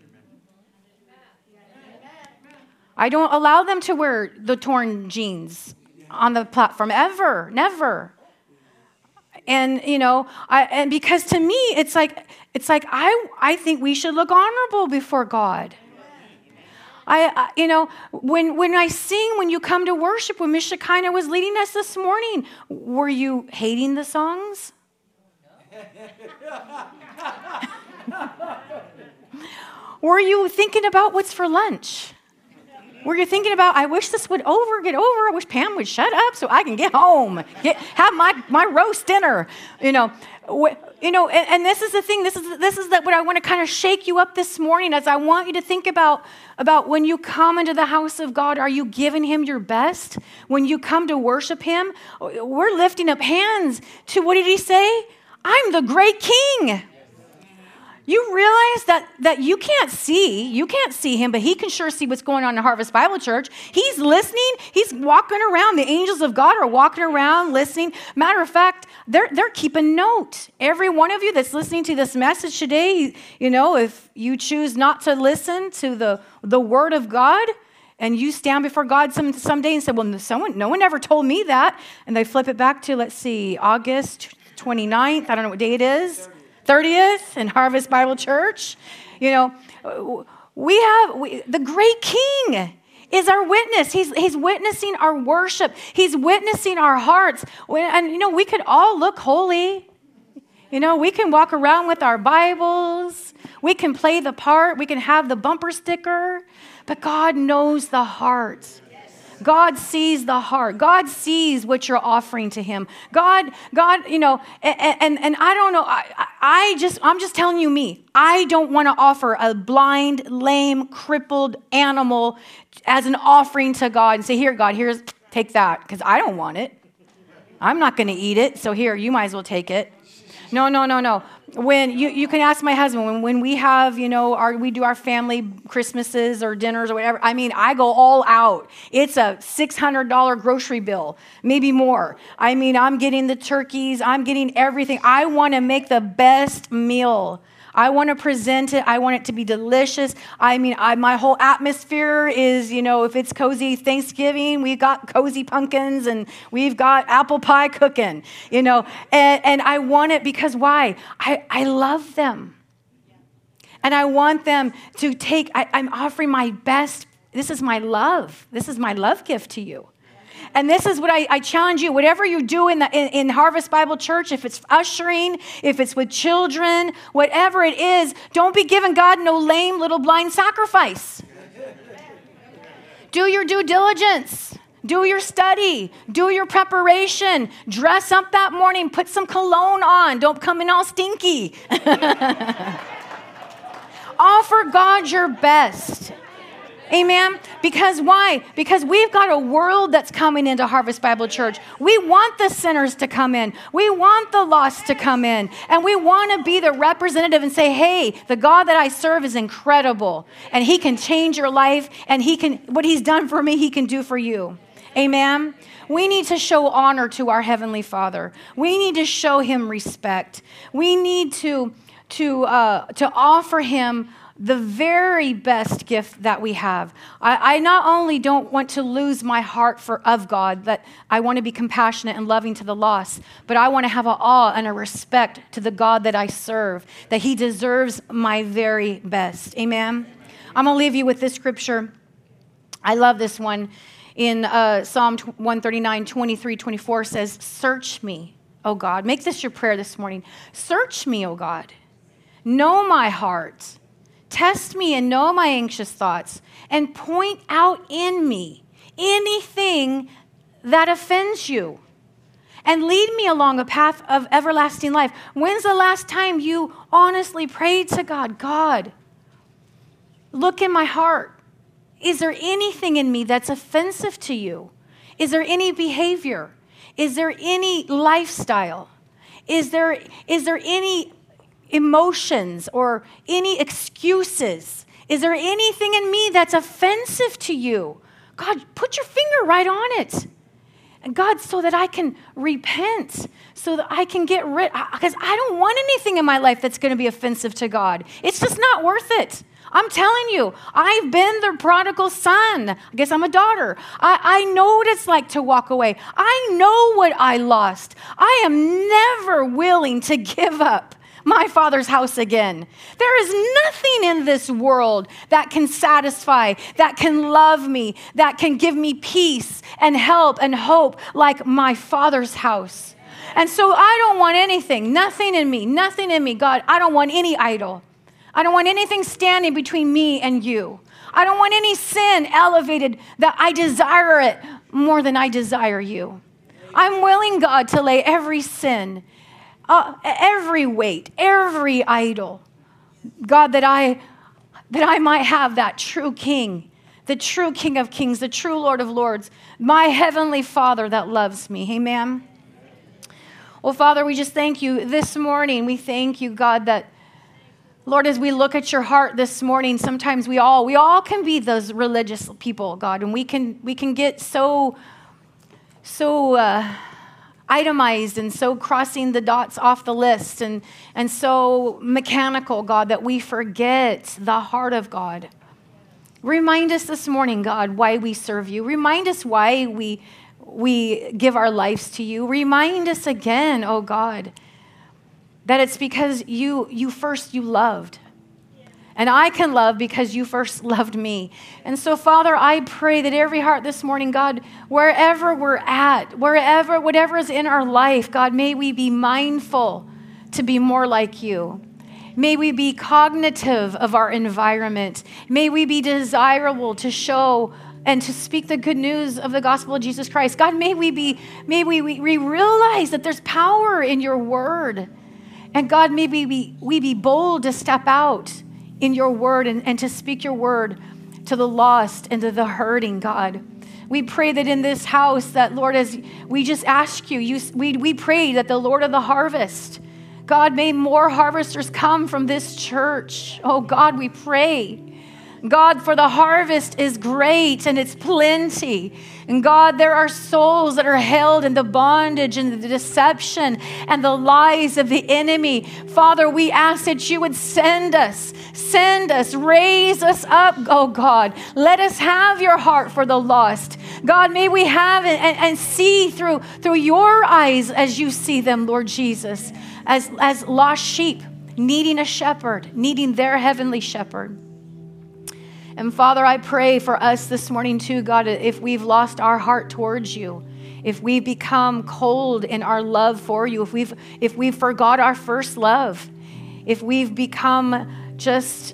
I don't allow them to wear the torn jeans on the platform ever, never. And, you know, I, and because to me, it's like, it's like I, I think we should look honorable before God. I, I, you know, when when I sing, when you come to worship, when Miss Shekinah was leading us this morning, were you hating the songs? Were you thinking about what's for lunch? Were you thinking about, I wish this would over, get over. I wish Pam would shut up so I can get home, get have my, my roast dinner. You know, wh- you know, and, and this is the thing. This is this is that what I want to kind of shake you up this morning, as I want you to think about about when you come into the house of God. Are you giving him your best? When you come to worship him, we're lifting up hands to, what did he say? I'm the great king. You realize that, that you can't see, you can't see him, but he can sure see what's going on in Harvest Bible Church. He's listening. He's walking around. The angels of God are walking around listening. Matter of fact, they're, they're keeping note. Every one of you that's listening to this message today, you know, if you choose not to listen to the, the word of God, and you stand before God some someday and say, well, someone, no one ever told me that. And they flip it back to, let's see, August twenty-ninth. I don't know what day it is. thirtieth in Harvest Bible Church. You know, we have we, the great king is our witness. He's, he's witnessing our worship. He's witnessing our hearts. And, you know, we could all look holy. You know, we can walk around with our Bibles. We can play the part. We can have the bumper sticker. But God knows the heart. God sees the heart. God sees what you're offering to him. God, God, you know, and, and, and I don't know, I, I just, I'm just telling you me, I don't want to offer a blind, lame, crippled animal as an offering to God and say, here, God, here's, take that, because I don't want it. I'm not going to eat it, so here, you might as well take it. No, no, no, no. When you, you can ask my husband, when, when we have, you know, our, we do our family Christmases or dinners or whatever, I mean, I go all out. It's a six hundred dollars grocery bill, maybe more. I mean, I'm getting the turkeys. I'm getting everything. I want to make the best meal. I want to present it. I want it to be delicious. I mean, I, my whole atmosphere is, you know, if it's cozy Thanksgiving, we've got cozy pumpkins and we've got apple pie cooking, you know, and, and I want it because why? I, I love them. And I want them to take, I, I'm offering my best. This is my love. This is my love gift to you. And this is what I, I challenge you, whatever you do in, the, in, in Harvest Bible Church, if it's ushering, if it's with children, whatever it is, don't be giving God no lame little blind sacrifice. Do your due diligence. Do your study. Do your preparation. Dress up that morning. Put some cologne on. Don't come in all stinky. Offer God your best. Amen? Because why? Because we've got a world that's coming into Harvest Bible Church. We want the sinners to come in. We want the lost to come in. And we want to be the representative and say, hey, the God that I serve is incredible. And he can change your life. And he can, what he's done for me, he can do for you. Amen? We need to show honor to our Heavenly Father. We need to show him respect. We need to, to, uh, to offer him the very best gift that we have. I, I not only don't want to lose my heart for of God, that I want to be compassionate and loving to the lost, but I want to have an awe and a respect to the God that I serve, that he deserves my very best. Amen? I'm going to leave you with this scripture. I love this one. In uh, Psalm one thirty-nine, twenty-three, twenty-four says, search me, O God. Make this your prayer this morning. Search me, O God. Know my heart. Test me and know my anxious thoughts, and point out in me anything that offends you, and lead me along a path of everlasting life. When's the last time you honestly prayed to God? God, look in my heart. Is there anything in me that's offensive to you? Is there any behavior? Is there any lifestyle? Is there, is there any emotions or any excuses? Is there anything in me that's offensive to you? God, put your finger right on it. And God, so that I can repent, so that I can get rid, because I don't want anything in my life that's going to be offensive to God. It's just not worth it. I'm telling you, I've been the prodigal son. I guess I'm a daughter. I, I know what it's like to walk away. I know what I lost. I am never willing to give up my Father's house again. There is nothing in this world that can satisfy, that can love me, that can give me peace and help and hope like my Father's house. And so I don't want anything, nothing in me, nothing in me. God, I don't want any idol. I don't want anything standing between me and you. I don't want any sin elevated that I desire it more than I desire you. I'm willing, God, to lay every sin, Uh, every weight, every idol, God, that I that I might have that true King, the true King of Kings, the true Lord of Lords, my Heavenly Father that loves me. Amen. Well, Father, we just thank you this morning. We thank you, God, that, Lord, as we look at your heart this morning, sometimes we all we all can be those religious people, God, and we can we can get so so. Uh, itemized and so crossing the dots off the list and, and so mechanical, God, that we forget the heart of God. Remind us this morning, God, why we serve you. Remind us why we, we give our lives to you. Remind us again, oh God, that it's because you, you first, you loved. And I can love because you first loved me. And so, Father, I pray that every heart this morning, God, wherever we're at, wherever, whatever is in our life, God, may we be mindful to be more like you. May we be cognitive of our environment. May we be desirable to show and to speak the good news of the gospel of Jesus Christ. God, may we be, may we, we, we realize that there's power in your word. And God, may we be, we be bold to step out in your word and, and to speak your word to the lost and to the hurting, God. We pray that in this house that, Lord, as we just ask you, you we, we pray that the Lord of the harvest, God, may more harvesters come from this church. Oh, God, we pray. God, for the harvest is great and it's plenty. And God, there are souls that are held in the bondage and the deception and the lies of the enemy. Father, we ask that you would send us, send us, raise us up, oh God. Let us have your heart for the lost. God, may we have it and, and see through, through your eyes as you see them, Lord Jesus, as, as lost sheep, needing a shepherd, needing their heavenly shepherd. And Father, I pray for us this morning too, God, if we've lost our heart towards you, if we've become cold in our love for you, if we've, if we've forgot our first love, if we've become just,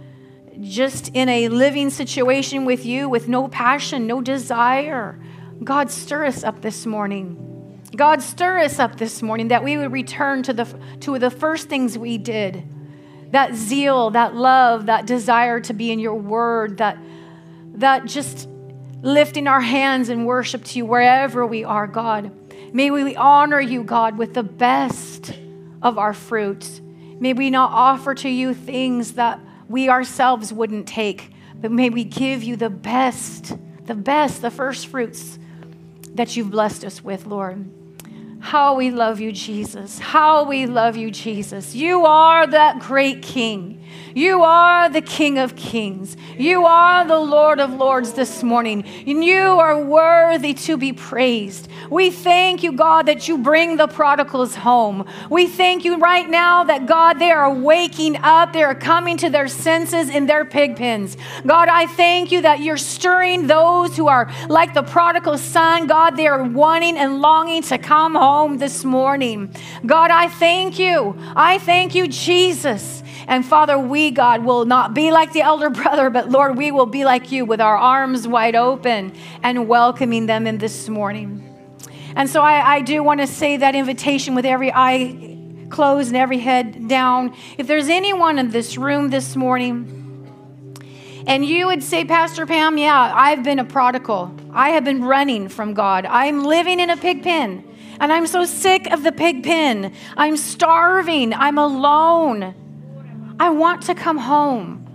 just in a living situation with you with no passion, no desire, God, stir us up this morning. God, stir us up this morning that we would return to the, to the first things we did. That zeal, that love, that desire to be in your word, that, that just lifting our hands in worship to you wherever we are, God. May we honor you, God, with the best of our fruits. May we not offer to you things that we ourselves wouldn't take, but may we give you the best, the best, the first fruits that you've blessed us with, Lord. How we love you, Jesus. How we love you, Jesus. You are that great King. You are the King of Kings. You are the Lord of Lords this morning. And you are worthy to be praised. We thank you, God, that you bring the prodigals home. We thank you right now that, God, they are waking up. They are coming to their senses in their pig pens. God, I thank you that you're stirring those who are like the prodigal son. God, they are wanting and longing to come home this morning. God, I thank you. I thank you, Jesus. And Father, we, God, will not be like the elder brother, but Lord, we will be like you with our arms wide open and welcoming them in this morning. And so I, I do want to say that invitation with every eye closed and every head down. If there's anyone in this room this morning and you would say, Pastor Pam, yeah, I've been a prodigal. I have been running from God. I'm living in a pig pen and I'm so sick of the pig pen. I'm starving. I'm alone. I want to come home.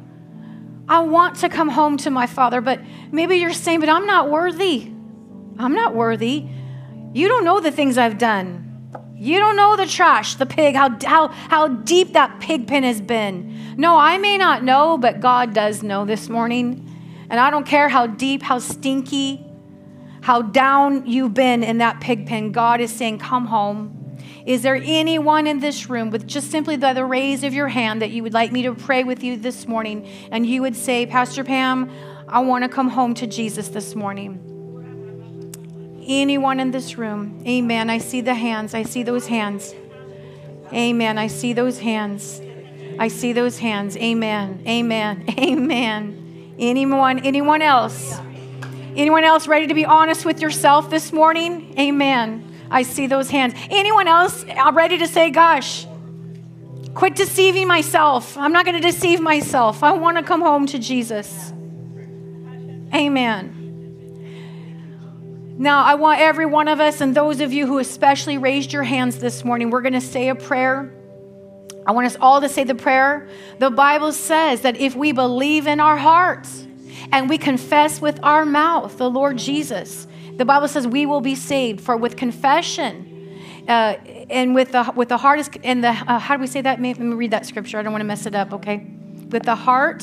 I want to come home to my Father, but maybe you're saying, but I'm not worthy. I'm not worthy. You don't know the things I've done. You don't know the trash, the pig, how, how, how deep that pig pen has been. No, I may not know, but God does know this morning. And I don't care how deep, how stinky, how down you've been in that pig pen. God is saying, come home. Is there anyone in this room with just simply by the raise of your hand that you would like me to pray with you this morning? And you would say, Pastor Pam, I want to come home to Jesus this morning. Anyone in this room? Amen. I see the hands. I see those hands. Amen. I see those hands. I see those hands. Amen. Amen. Amen. Anyone, anyone else? Anyone else ready to be honest with yourself this morning? Amen. I see those hands. Anyone else ready to say, gosh, quit deceiving myself. I'm not going to deceive myself. I want to come home to Jesus. Amen. Now, I want every one of us and those of you who especially raised your hands this morning, we're going to say a prayer. I want us all to say the prayer. The Bible says that if we believe in our hearts and we confess with our mouth the Lord Jesus, the Bible says we will be saved. For with confession uh, and with the with the heart is and the uh, how do we say that? Let me read that scripture. I don't want to mess it up. Okay, with the heart.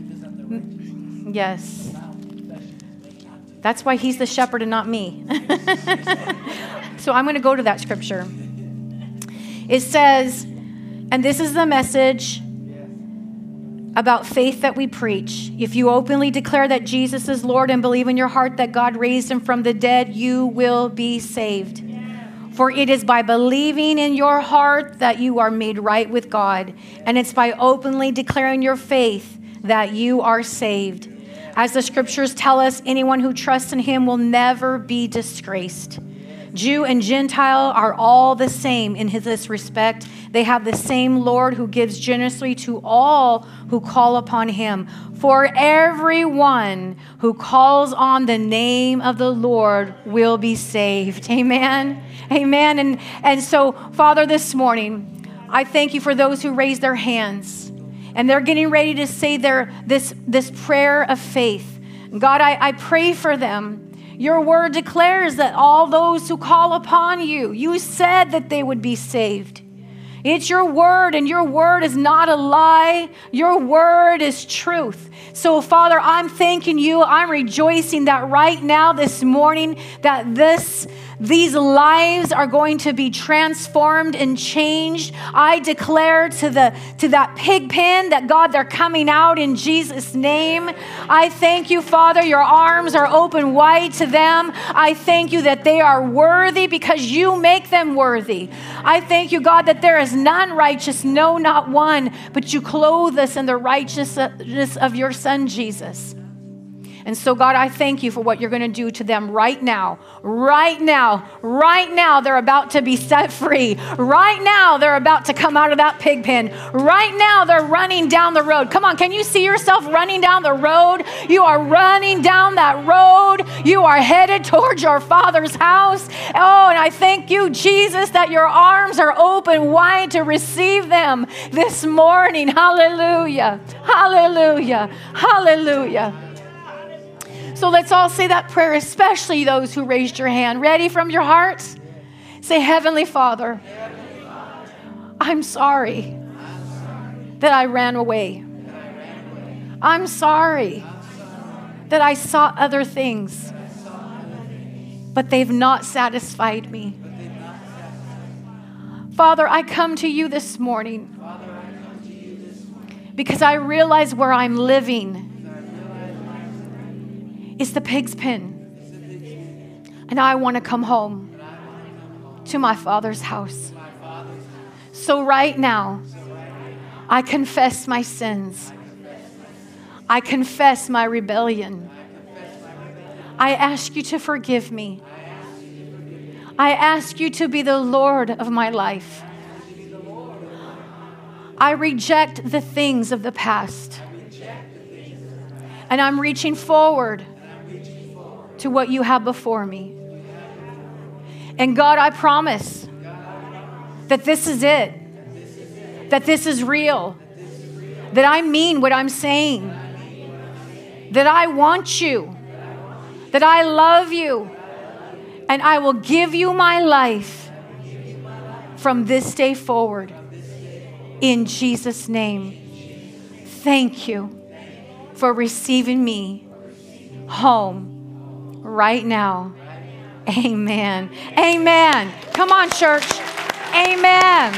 Yes, that's why He's the shepherd and not me. So I'm going to go to that scripture. It says, and this is the message about faith that we preach. If you openly declare that Jesus is Lord and believe in your heart that God raised him from the dead, you will be saved. For it is by believing in your heart that you are made right with God. And it's by openly declaring your faith that you are saved. As the scriptures tell us, anyone who trusts in him will never be disgraced. Jew and Gentile are all the same in this respect. They have the same Lord who gives generously to all who call upon him. For everyone who calls on the name of the Lord will be saved. Amen. Amen. And, and so, Father, this morning, I thank you for those who raised their hands. and they're getting ready to say their this, this prayer of faith. God, I, I pray for them. Your word declares that all those who call upon you, you said that they would be saved. It's your word, and your word is not a lie. Your word is truth. So, Father, I'm thanking you. I'm rejoicing that right now, this morning, that this these lives are going to be transformed and changed. I declare to the to that pig pen that, God, they're coming out in Jesus' name. I thank you, Father, your arms are open wide to them. I thank you that they are worthy because you make them worthy. I thank you, God, that there is none righteous, no, not one, but you clothe us in the righteousness of your Son, Jesus. And so, God, I thank you for what you're going to do to them right now. Right now. Right now, they're about to be set free. Right now, they're about to come out of that pig pen. Right now, they're running down the road. Come on, can you see yourself running down the road? You are running down that road. You are headed towards your Father's house. Oh, and I thank you, Jesus, that your arms are open wide to receive them this morning. Hallelujah. Hallelujah. Hallelujah. So let's all say that prayer, especially those who raised your hand. Ready from your heart? Say, Heavenly Father, I'm sorry that I ran away. I'm sorry that I sought other things, but they've not satisfied me. Father, I come to you this morning because I realize where I'm living is the pig's pen. And I want to come home to my Father's house. So right now, I confess my sins. I confess my rebellion. I ask you to forgive me. I ask you to be the Lord of my life. I reject the things of the past. And I'm reaching forward to what you have before me. And God, I promise that this is it, that this is real, that I mean what I'm saying, that I want you, that I love you, and I will give you my life from this day forward. In Jesus' name, thank you for receiving me home right now. Amen. Amen. Come on, church. Amen.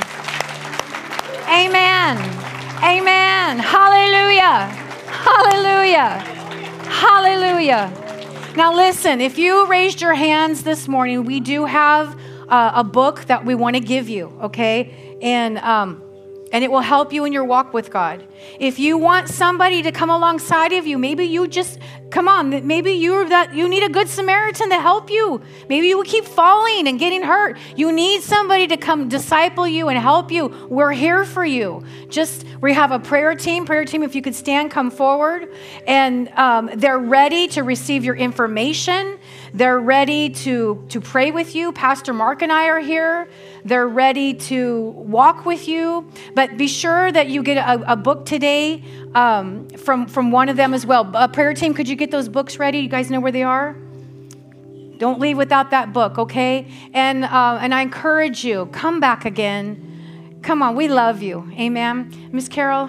Amen. Amen. Hallelujah. Hallelujah. Hallelujah. Now listen, if you raised your hands this morning, we do have uh, a book that we want to give you, okay? And um And it will help you in your walk with God. If you want somebody to come alongside of you, maybe you just, come on, maybe you're that, you need a good Samaritan to help you. Maybe you keep falling and getting hurt. You need somebody to come disciple you and help you. We're here for you. Just, we have a prayer team. Prayer team, if you could stand, come forward. And um, they're ready to receive your information. They're ready to, to pray with you. Pastor Mark and I are here. They're ready to walk with you. But be sure that you get a, a book today um, from, from one of them as well. A prayer team, could you get those books ready? You guys know where they are? Don't leave without that book, okay? And, uh, and I encourage you, come back again. Come on, we love you. Amen. Miss Carol?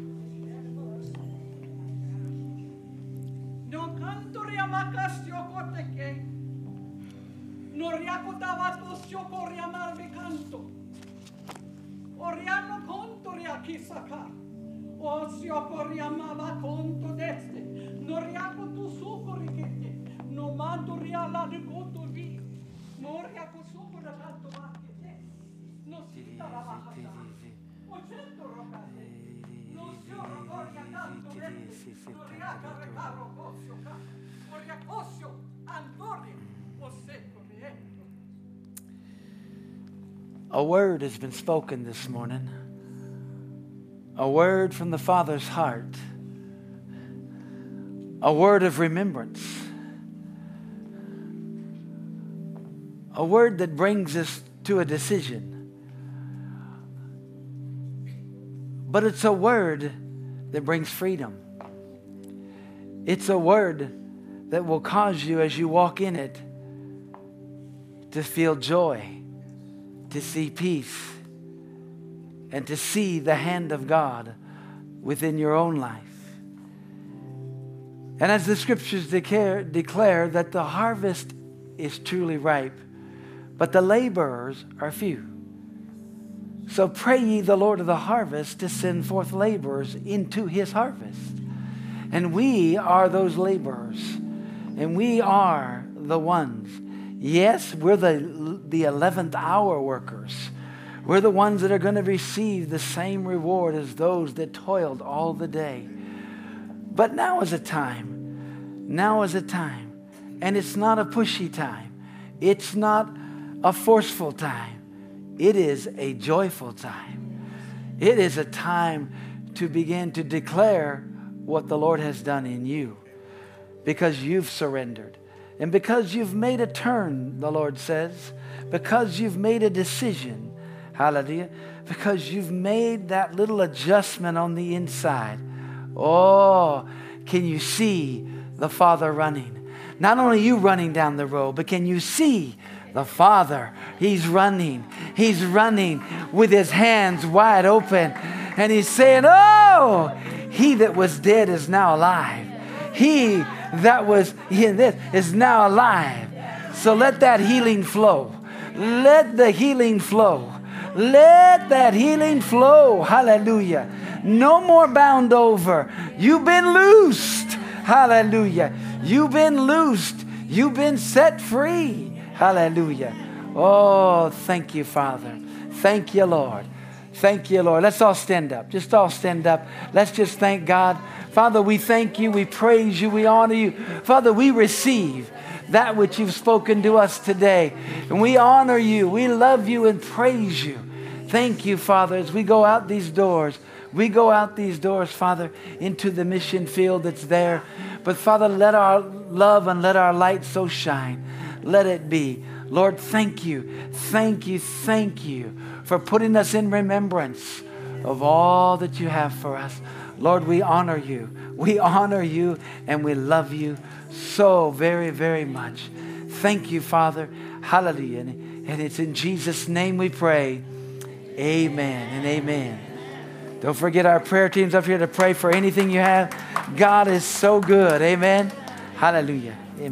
Oriano conto riakisaka. O siokoriamava conto deste. Noriako tu sukorikete. No mando riala de conto vi. Noriako sukora tanto makete. No sita la bajata. O cento rocate. No sioro coria tanto deste. Noriaka recaro cosioca. Oriacosio andore. O seco rietto. A word has been spoken this morning. A word from the Father's heart. A word of remembrance. A word that brings us to a decision. But it's a word that brings freedom. It's a word that will cause you, as you walk in it, to feel joy, to see peace, and to see the hand of God within your own life. And as the scriptures declare, declare that the harvest is truly ripe, but the laborers are few. So pray ye the Lord of the harvest to send forth laborers into his harvest. And we are those laborers. And we are the ones. Yes, we're the, the eleventh hour workers. We're the ones that are going to receive the same reward as those that toiled all the day. But now is a time. Now is a time. And it's not a pushy time. It's not a forceful time. It is a joyful time. It is a time to begin to declare what the Lord has done in you, because you've surrendered. And because you've made a turn, the Lord says, because you've made a decision, hallelujah, because you've made that little adjustment on the inside. Oh, can you see the Father running? Not only you running down the road, but can you see the Father? He's running. He's running with his hands wide open. And he's saying, oh, he that was dead is now alive. He that was in this is now alive. So let that healing flow. Let the healing flow. Let that healing flow. Hallelujah. No more bound over. You've been loosed. Hallelujah. You've been loosed. You've been set free. Hallelujah. Oh, thank you, Father. Thank you, Lord. Thank you, Lord. Let's all stand up. Just all stand up. Let's just thank God. Father, we thank you. We praise you. We honor you. Father, we receive that which you've spoken to us today. And we honor you. We love you and praise you. Thank you, Father, as we go out these doors. We go out these doors, Father, into the mission field that's there. But Father, let our love and let our light so shine. Let it be. Lord, thank you. Thank you. Thank you for putting us in remembrance of all that you have for us. Lord, we honor you. We honor you and we love you so very, very much. Thank you, Father. Hallelujah. And it's in Jesus' name we pray. Amen and amen. Don't forget our prayer team's up here to pray for anything you have. God is so good. Amen. Hallelujah.